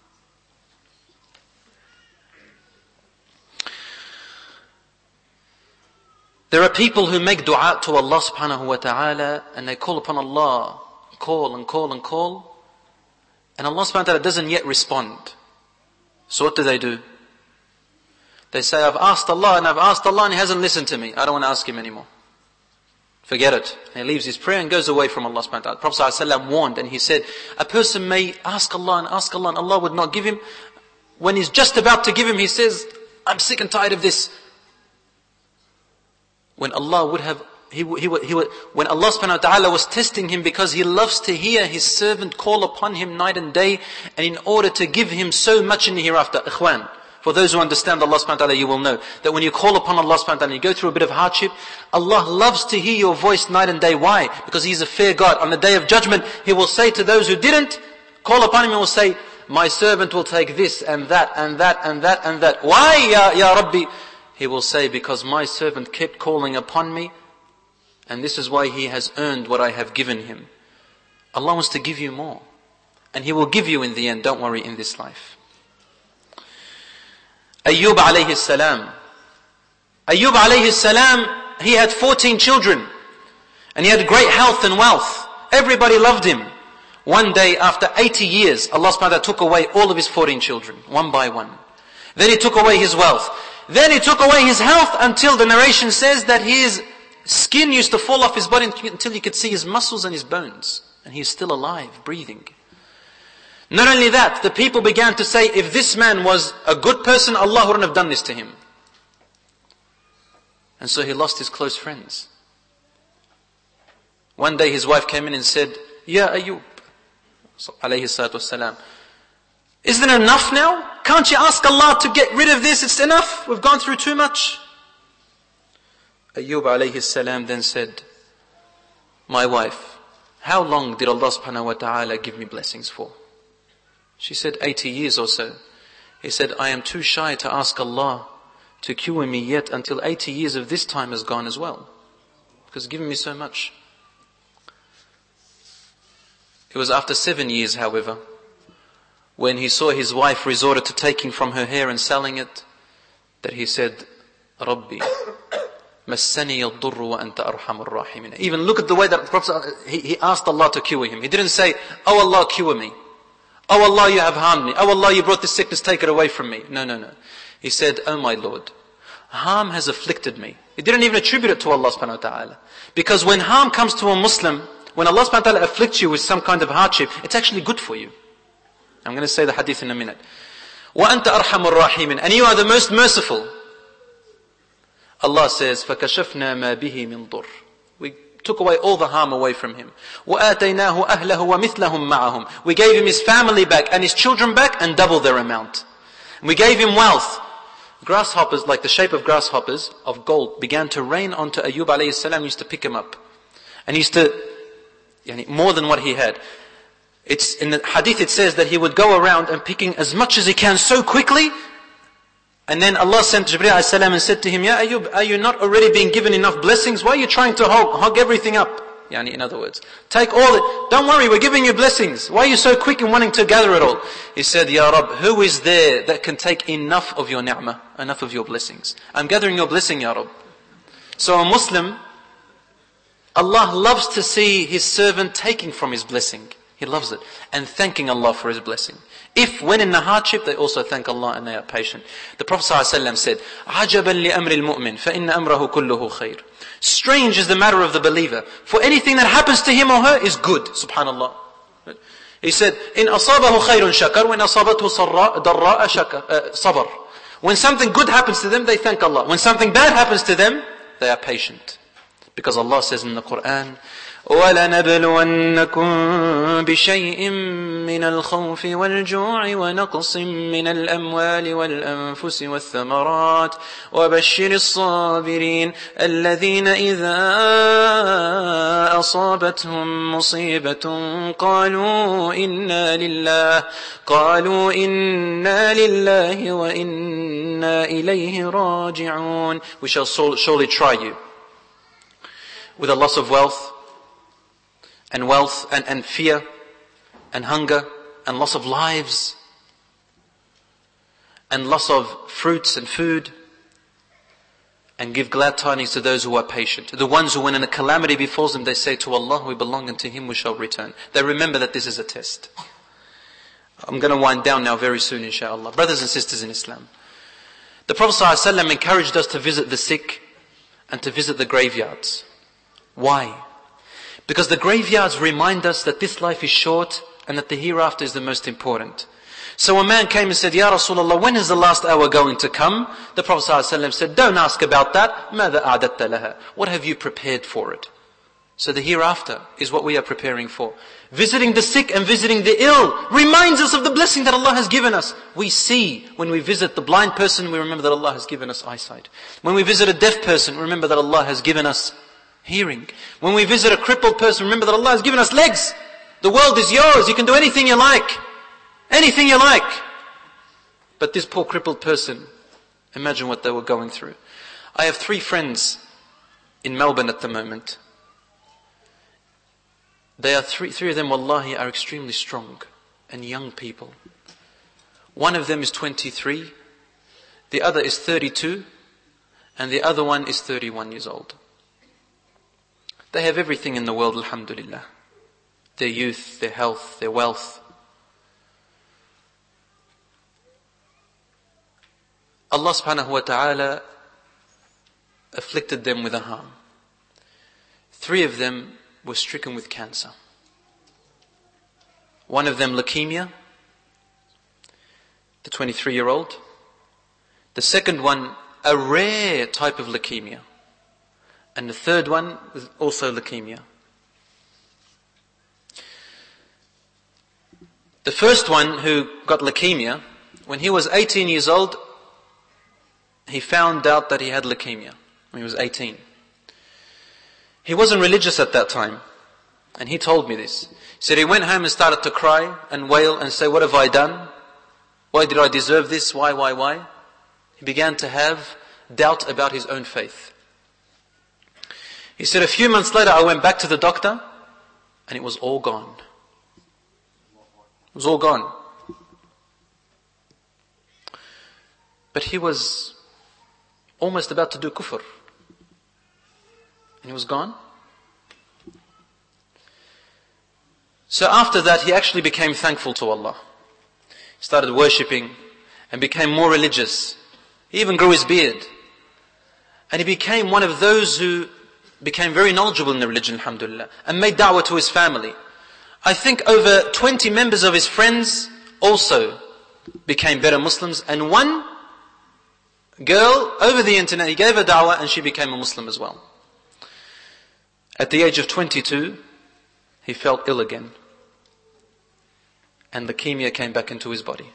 There are people who make dua to Allah subhanahu wa ta'ala and they call upon Allah, call and call and call, and Allah subhanahu wa ta'ala doesn't yet respond. So what do they do? They say, I've asked Allah and I've asked Allah and He hasn't listened to me. I don't want to ask Him anymore. Forget it. And he leaves his prayer and goes away from Allah subhanahu wa ta'ala. The Prophet ﷺ warned and he said, a person may ask Allah and ask Allah and Allah would not give him. When he's just about to give him, he says, I'm sick and tired of this. When Allah would have, he would, he would, he would, when Allah subhanahu wa ta'ala was testing him because He loves to hear His servant call upon Him night and day, and in order to give him so much in the hereafter, ikhwan, for those who understand Allah subhanahu wa ta'ala, you will know that when you call upon Allah subhanahu wa ta'ala and you go through a bit of hardship, Allah loves to hear your voice night and day. Why? Because He is a fair God. On the day of judgment, He will say to those who didn't call upon Him, He will say, my servant will take this and that and that and that and that. Why, Ya, ya Rabbi? He will say, because my servant kept calling upon me, and this is why he has earned what I have given him. Allah wants to give you more. And He will give you in the end, don't worry, in this life. Ayyub alayhi salam. Ayyub alayhi salam, he had fourteen children. And he had great health and wealth. Everybody loved him. One day, after eighty years, Allah subhanahu wa ta'ala took away all of his fourteen children, one by one. Then He took away his wealth. Then He took away his health until the narration says that his skin used to fall off his body until you could see his muscles and his bones. And he's still alive, breathing. Not only that, the people began to say, if this man was a good person, Allah wouldn't have done this to him. And so he lost his close friends. One day his wife came in and said, Ya Ayyub, alayhi salatu wassalam, isn't it enough now? Can't you ask Allah to get rid of this? It's enough. We've gone through too much. Ayyub alayhi salam then said, my wife, how long did Allah subhanahu wa ta'ala give me blessings for? She said, eighty years or so. He said, I am too shy to ask Allah to cure me yet until eighty years of this time has gone as well. Because He's given me so much. It was after seven years, however, when he saw his wife resorted to taking from her hair and selling it, that he said, Rabbi, massani al-durru wa anta arhamur rahimin. Even look at the way that the Prophet, he, he asked Allah to cure him. He didn't say, oh Allah, cure me. Oh Allah, you have harmed me. Oh Allah, you brought this sickness, take it away from me. No, no, no. He said, oh my Lord, harm has afflicted me. He didn't even attribute it to Allah subhanahu wa ta'ala. Because when harm comes to a Muslim, when Allah subhanahu wa ta'ala afflicts you with some kind of hardship, it's actually good for you. I'm going to say the hadith in a minute. وَأَنْتَ أَرْحَمُ الرَّاحِمِينَ. And you are the most merciful. Allah says, فَكَشَفْنَا مَا بِهِ مِنْ ضُرٍّ. We took away all the harm away from him. وَآتَيْنَاهُ أَهْلَهُ وَمِثْلَهُمْ مَعَهُم. We gave him his family back and his children back and double their amount. We gave him wealth. Grasshoppers, like the shape of grasshoppers of gold, began to rain onto Ayyub alayhi salam. Used to pick him up. And he used to, yani, more than what he had. It's in the hadith it says that he would go around and picking as much as he can so quickly. And then Allah sent Jibreel alayhi salam and said to him, Ya Ayyub, are you not already being given enough blessings? Why are you trying to hog, hog everything up? Yani, in other words, take all it. Don't worry, we're giving you blessings. Why are you so quick in wanting to gather it all? He said, Ya Rabb, who is there that can take enough of your ni'mah, enough of your blessings? I'm gathering your blessing, Ya Rabb. So a Muslim, Allah loves to see His servant taking from His blessing. He loves it. And thanking Allah for His blessing. If, when in the hardship, they also thank Allah and they are patient. The Prophet ﷺ said, عَجَبًا لِأَمْرِ الْمُؤْمِنِ فَإِنَّ أَمْرَهُ كُلُّهُ خَيْرٌ. Strange is the matter of the believer. For anything that happens to him or her is good. Subhanallah. He said, إِنْ أَصَابَهُ خَيْرٌ شَكَرٌ وَإِنْ أَصَابَتْهُ ضَرَّاءَ صَبَرٌ. When something good happens to them, they thank Allah. When something bad happens to them, they are patient. Because Allah says in the Quran, وَلَنَبْلُوَنَّكُمْ بِشَيْءٍ مِّنَ الْخَوْفِ وَالْجُوعِ وَنَقْصٍ مِّنَ الْأَمْوَالِ وَالْأَنفُسِ وَالثَّمَرَاتِ وَبَشِّرِ الصَّابِرِينَ الَّذِينَ إِذَا أَصَابَتْهُمْ مُصِيبَةٌ قَالُوا إِنَّا لِلَّهِ قَالُوا إِنَّا لِلَّهِ وَإِنَّا إِلَيْهِ رَاجِعُونَ. We shall surely try you with a loss of wealth, and wealth, and, and fear, and hunger, and loss of lives, and loss of fruits and food, and give glad tidings to those who are patient. The ones who, when a calamity befalls them, they say to Allah, we belong, and to Him we shall return. They remember that this is a test. I'm going to wind down now very soon, inshallah. Brothers and sisters in Islam, the Prophet ﷺ encouraged us to visit the sick and to visit the graveyards. Why? Because the graveyards remind us that this life is short and that the hereafter is the most important. So a man came and said, Ya Rasulullah, when is the last hour going to come? The Prophet ﷺ said, don't ask about that. ماذا أعددت لها? What have you prepared for it? So the hereafter is what we are preparing for. Visiting the sick and visiting the ill reminds us of the blessing that Allah has given us. We see, when we visit the blind person, we remember that Allah has given us eyesight. When we visit a deaf person, remember that Allah has given us hearing. When we visit a crippled person, remember that Allah has given us legs. The world is yours. You can do anything you like. Anything you like. But this poor crippled person, imagine what they were going through. I have three friends in Melbourne at the moment. They are three, three of them, wallahi, are extremely strong and young people. One of them is twenty-three. The other is thirty-two. And the other one is thirty-one years old. They have everything in the world, alhamdulillah. Their youth, their health, their wealth. Allah subhanahu wa ta'ala afflicted them with a harm. Three of them were stricken with cancer. One of them leukemia, the twenty-three-year-old. The second one, a rare type of leukemia. And the third one was also leukemia. The first one who got leukemia, when he was eighteen years old, he found out that he had leukemia when he was eighteen. He wasn't religious at that time. And he told me this. He said he went home and started to cry and wail and say, what have I done? Why did I deserve this? Why, why, why? He began to have doubt about his own faith. He said a few months later I went back to the doctor and it was all gone. It was all gone. But he was almost about to do kufr. And he was gone. So after that he actually became thankful to Allah. He started worshipping and became more religious. He even grew his beard. And he became one of those who became very knowledgeable in the religion, alhamdulillah, and made da'wah to his family. I think over twenty members of his friends also became better Muslims, and one girl over the internet, he gave her da'wah and she became a Muslim as well. At the age of twenty-two, he felt ill again. And leukemia came back into his body.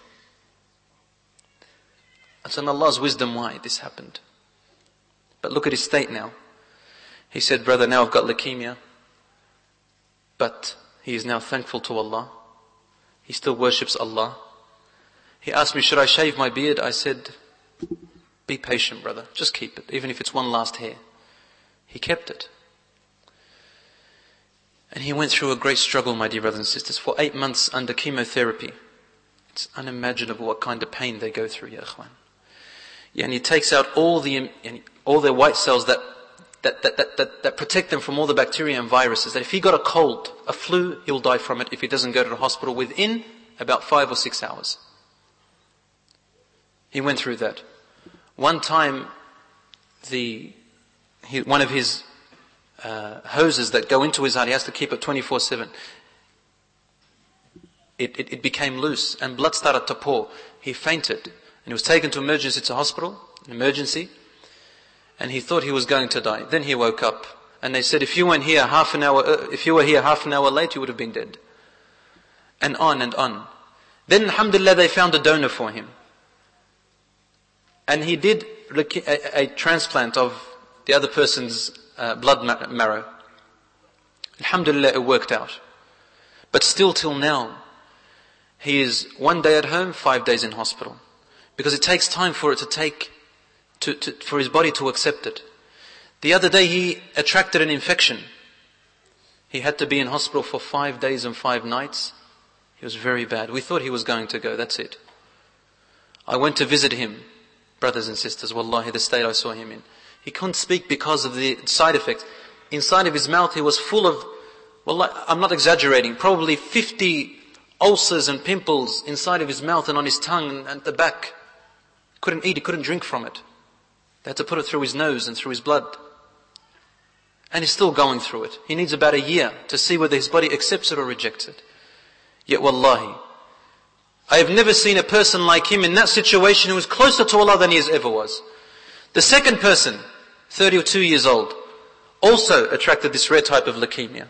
It's in Allah's wisdom why this happened. But look at his state now. He said, brother, now I've got leukemia. But he is now thankful to Allah. He still worships Allah. He asked me, should I shave my beard? I said, be patient, brother. Just keep it, even if it's one last hair. He kept it. And he went through a great struggle, my dear brothers and sisters, for eight months under chemotherapy. It's unimaginable what kind of pain they go through, ya ikhwan. Yeah, and he takes out all the all their white cells that that, that that that that protect them from all the bacteria and viruses. That if he got a cold, a flu, he'll die from it if he doesn't go to the hospital within about five or six hours. He went through that. One time, the he, one of his uh, hoses that go into his heart, he has to keep it twenty-four seven. It, it, it became loose and blood started to pour. He fainted and he was taken to emergency to hospital, an emergency, and he thought he was going to die. Then he woke up and they said, if you weren't here half an hour, uh, if you were here half an hour late, you would have been dead. And on and on. Then, alhamdulillah, they found a donor for him. And he did a, a transplant of the other person's uh, blood marrow. Alhamdulillah, it worked out. But still till now, he is one day at home, five days in hospital. Because it takes time for it to take, to, to, for his body to accept it. The other day he attracted an infection. He had to be in hospital for five days and five nights. He was very bad. We thought he was going to go, that's it. I went to visit him, brothers and sisters, wallahi, the state I saw him in. He couldn't speak because of the side effects. Inside of his mouth he was full of, wallahi, I'm not exaggerating, probably fifty ulcers and pimples inside of his mouth and on his tongue and at the back. Couldn't eat, he couldn't drink from it. They had to put it through his nose and through his blood. And he's still going through it. He needs about a year to see whether his body accepts it or rejects it. Yet wallahi, I have never seen a person like him in that situation who was closer to Allah than he has ever was. The second person, thirty-two years old, also attracted this rare type of leukemia.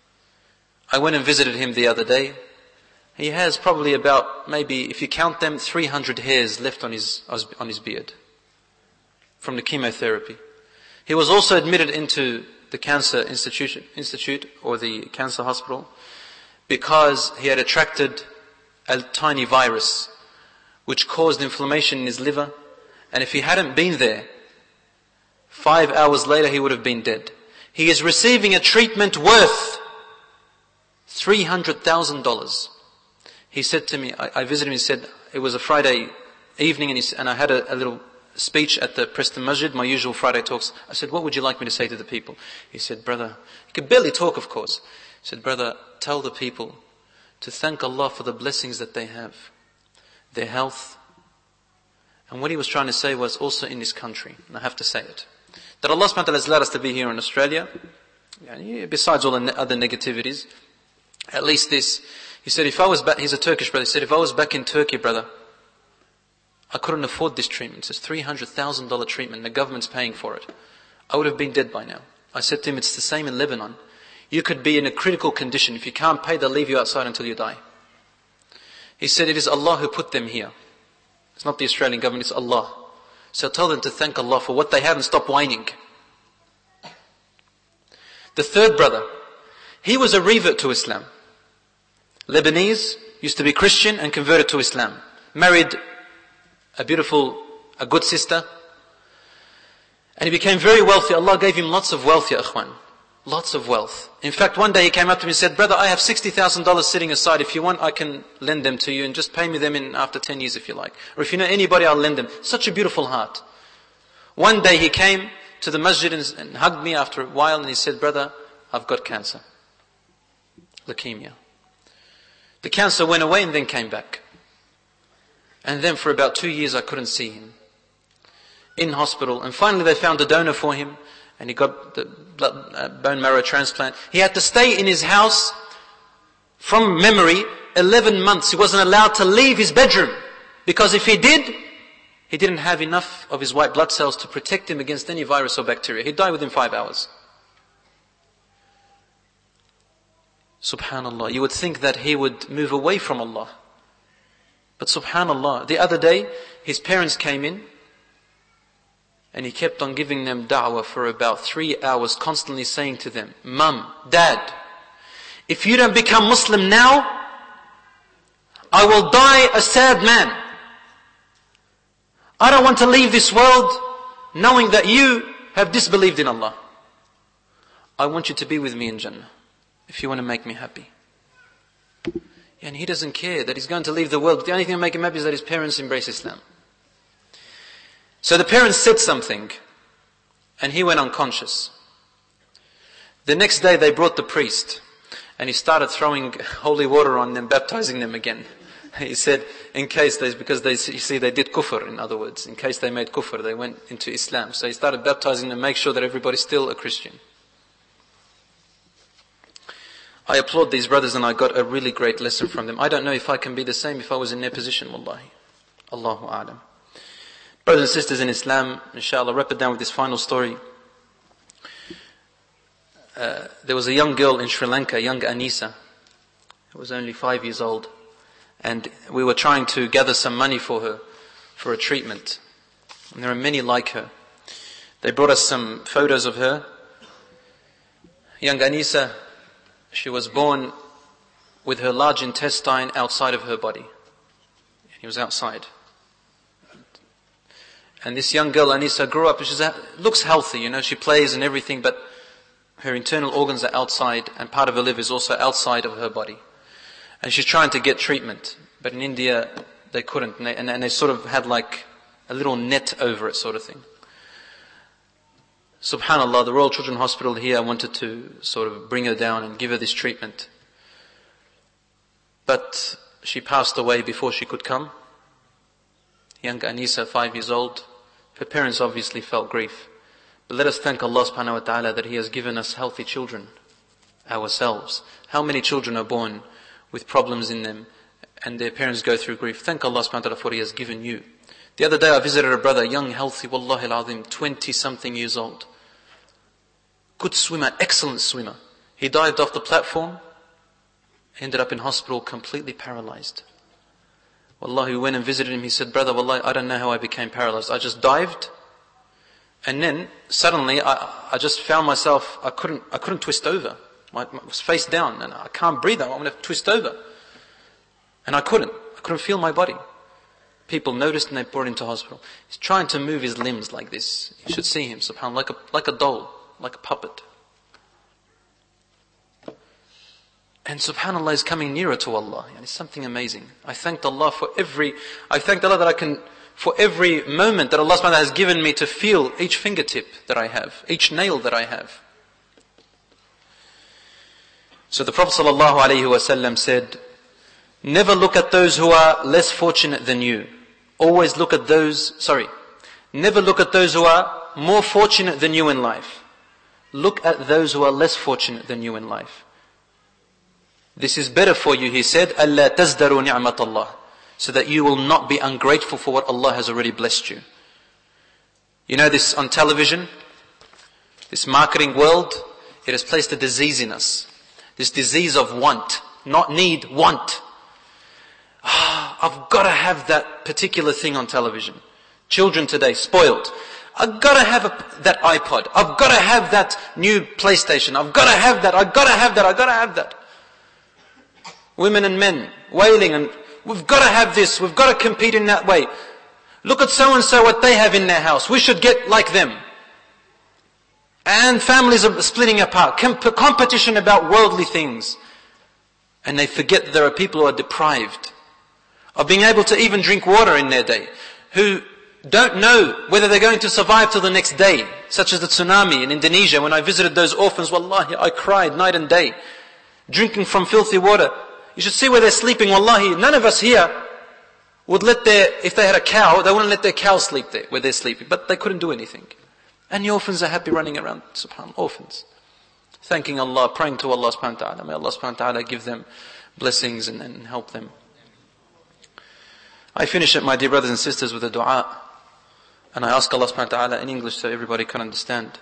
I went and visited him the other day. He has probably about, maybe, if you count them, three hundred hairs left on his, on his beard from the chemotherapy. He was also admitted into the cancer institution, institute or the cancer hospital because he had attracted a tiny virus which caused inflammation in his liver. And if he hadn't been there, five hours later he would have been dead. He is receiving a treatment worth three hundred thousand dollars. He said to me, I, I visited him, he said, it was a Friday evening and, he, and I had a, a little speech at the Preston Masjid, my usual Friday talks. I said, what would you like me to say to the people? He said, brother, he could barely talk of course. He said, brother, tell the people to thank Allah for the blessings that they have, their health. And what he was trying to say was also in this country, and I have to say it, that Allah subhanahu wa ta'ala has allowed us to be here in Australia, besides all the other negativities, at least this. He said, if I was back, he's a Turkish brother, he said, if I was back in Turkey, brother, I couldn't afford this treatment. It's a three hundred thousand dollars treatment, the government's paying for it. I would have been dead by now. I said to him, it's the same in Lebanon. You could be in a critical condition. If you can't pay, they'll leave you outside until you die. He said, it is Allah who put them here. It's not the Australian government, it's Allah. So tell them to thank Allah for what they have and stop whining. The third brother, He was a revert to Islam. Lebanese, used to be Christian and converted to Islam. Married a beautiful, a good sister. And he became very wealthy. Allah gave him lots of wealth, ya ikhwan. Lots of wealth. In fact, one day he came up to me and said, brother, I have sixty thousand dollars sitting aside. If you want, I can lend them to you and just pay me them in after ten years if you like. Or if you know anybody, I'll lend them. Such a beautiful heart. One day he came to the masjid and, and hugged me after a while and he said, brother, I've got cancer. Leukemia. The cancer went away and then came back. And then for about two years I couldn't see him. In hospital. And finally they found a donor for him. And he got the blood, uh, bone marrow transplant. He had to stay in his house from memory eleven months. He wasn't allowed to leave his bedroom. Because if he did, he didn't have enough of his white blood cells to protect him against any virus or bacteria. He'd die within five hours. Subhanallah. You would think that he would move away from Allah. But subhanallah, the other day, his parents came in, and he kept on giving them da'wah for about three hours, constantly saying to them, Mum, Dad, if you don't become Muslim now, I will die a sad man. I don't want to leave this world knowing that you have disbelieved in Allah. I want you to be with me in Jannah, if you want to make me happy. And he doesn't care that he's going to leave the world. The only thing that will make him happy is that his parents embrace Islam. So the parents said something, and he went unconscious. The next day they brought the priest, and he started throwing holy water on them, baptizing them again. He said, in case they, because they, you see, they did kufr, in other words. In case they made kufr, they went into Islam. So he started baptizing them, make sure that everybody's still a Christian. I applaud these brothers and I got a really great lesson from them. I don't know if I can be the same if I was in their position, wallahi. Allahu a'lam. Brothers and sisters in Islam, inshallah, wrap it down with this final story. Uh, there was a young girl in Sri Lanka, young Anisa, who was only five years old. And we were trying to gather some money for her, for a treatment. And there are many like her. They brought us some photos of her. Young Anisa, she was born with her large intestine outside of her body. He was outside. And this young girl, Anisa, grew up, she looks healthy, you know, she plays and everything, but her internal organs are outside, and part of her liver is also outside of her body. And she's trying to get treatment, but in India, they couldn't, and they, and, and they sort of had like a little net over it sort of thing. Subhanallah, the Royal Children's Hospital here wanted to sort of bring her down and give her this treatment. But she passed away before she could come. Young Anisa, five years old. Her parents obviously felt grief. But let us thank Allah subhanahu wa ta'ala that He has given us healthy children, ourselves. How many children are born with problems in them and their parents go through grief? Thank Allah subhanahu wa ta'ala for He has given you. The other day I visited a brother, young, healthy, wallahi al-azim, twenty-something years old. Good swimmer, excellent swimmer. He dived off the platform, ended up in hospital completely paralyzed. Wallahi, we went and visited him. He said, brother, wallahi, I don't know how I became paralyzed. I just dived, and then suddenly I, I just found myself, I couldn't, I couldn't twist over. I, I was face down, and I can't breathe. I'm going to twist over. And I couldn't. I couldn't feel my body. People noticed and they brought him to hospital. He's trying to move his limbs like this. You should see him, subhanAllah, like a, like a doll, like a puppet. And subhanAllah is coming nearer to Allah. And it's something amazing. I thanked Allah for every, I thanked Allah that I can, for every moment that Allah subhanahu wa ta'ala has given me to feel each fingertip that I have, each nail that I have. So the Prophet sallallahu alaihi wasallam said, never look at those who are less fortunate than you. Always look at those, sorry, never look at those who are more fortunate than you in life. Look at those who are less fortunate than you in life. This is better for you, he said, أَلَّا تَزْدَرُوا نِعْمَةَ اللَّهِ, so that you will not be ungrateful for what Allah has already blessed you. You know this on television, this marketing world, it has placed a disease in us. This disease of want, not need, want. Ah, I've got to have that particular thing on television. Children today, spoiled. I've got to have a, that iPod. I've got to have that new PlayStation. I've got to have that. I've got to have that. I've got to have that. Women and men wailing and we've got to have this. We've got to compete in that way. Look at so and so what they have in their house. We should get like them. And families are splitting apart. Com- competition about worldly things. And they forget that there are people who are deprived of being able to even drink water in their day. Who don't know whether they're going to survive till the next day. Such as the tsunami in Indonesia. When I visited those orphans, wallahi, I cried night and day. Drinking from filthy water. You should see where they're sleeping, wallahi. None of us here would let their, if they had a cow, they wouldn't let their cow sleep there, where they're sleeping. But they couldn't do anything. And the orphans are happy running around, subhanAllah, orphans. Thanking Allah, praying to Allah subhanahu wa ta'ala. May Allah subhanahu wa ta'ala give them blessings and, and help them. I finish it, my dear brothers and sisters, with a dua. And I ask Allah subhanahu wa ta'ala in English so everybody can understand.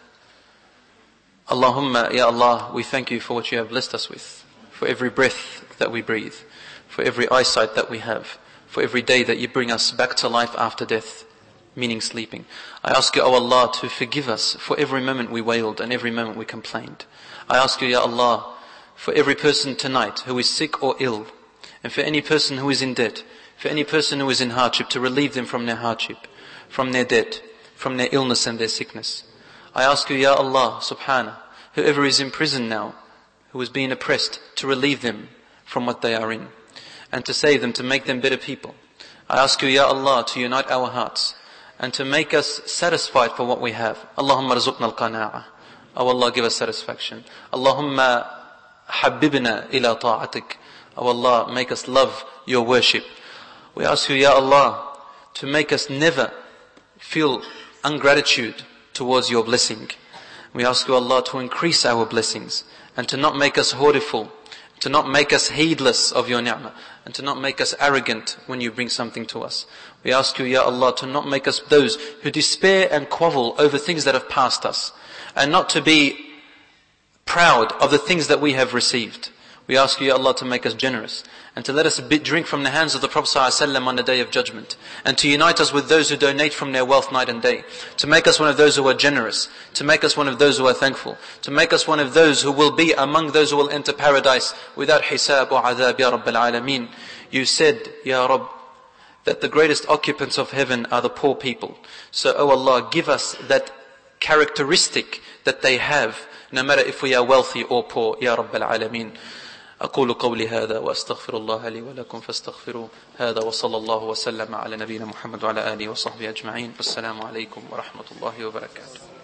Allahumma, Ya Allah, we thank you for what you have blessed us with. For every breath that we breathe. For every eyesight that we have. For every day that you bring us back to life after death. Meaning sleeping. I ask you, O Allah, to forgive us for every moment we wailed and every moment we complained. I ask you, Ya Allah, for every person tonight who is sick or ill. And for any person who is in debt. For any person who is in hardship, to relieve them from their hardship. From their debt, from their illness and their sickness. I ask you, Ya Allah, subhanahu, whoever is in prison now, who is being oppressed, to relieve them from what they are in, and to save them, to make them better people. I ask you, Ya Allah, to unite our hearts, and to make us satisfied for what we have. Allahumma rizqna al-qana'a. Oh Allah, give us satisfaction. Allahumma habibna ila ta'atik. Oh Allah, make us love your worship. We ask you, Ya Allah, to make us never feel ungratitude towards your blessing. We ask you, Allah, to increase our blessings and to not make us hoardful, to not make us heedless of your ni'mah, and to not make us arrogant when you bring something to us. We ask you, Ya Allah, to not make us those who despair and quavel over things that have passed us, and not to be proud of the things that we have received. We ask you, Ya Allah, to make us generous, and to let us drink from the hands of the Prophet ﷺ on the day of judgment, and to unite us with those who donate from their wealth night and day, to make us one of those who are generous, to make us one of those who are thankful, to make us one of those who will be among those who will enter paradise without hisab or adhab, Ya Rabb al-Alameen. You said, Ya Rabb, that the greatest occupants of heaven are the poor people. So, O Allah, give us that characteristic that they have, no matter if we are wealthy or poor, Ya Rabb al-Alameen. أقول قولي هذا وأستغفر الله لي ولكم فاستغفروه هذا وصلى الله وسلم على نبينا محمد وعلى آله وصحبه أجمعين والسلام عليكم ورحمة الله وبركاته.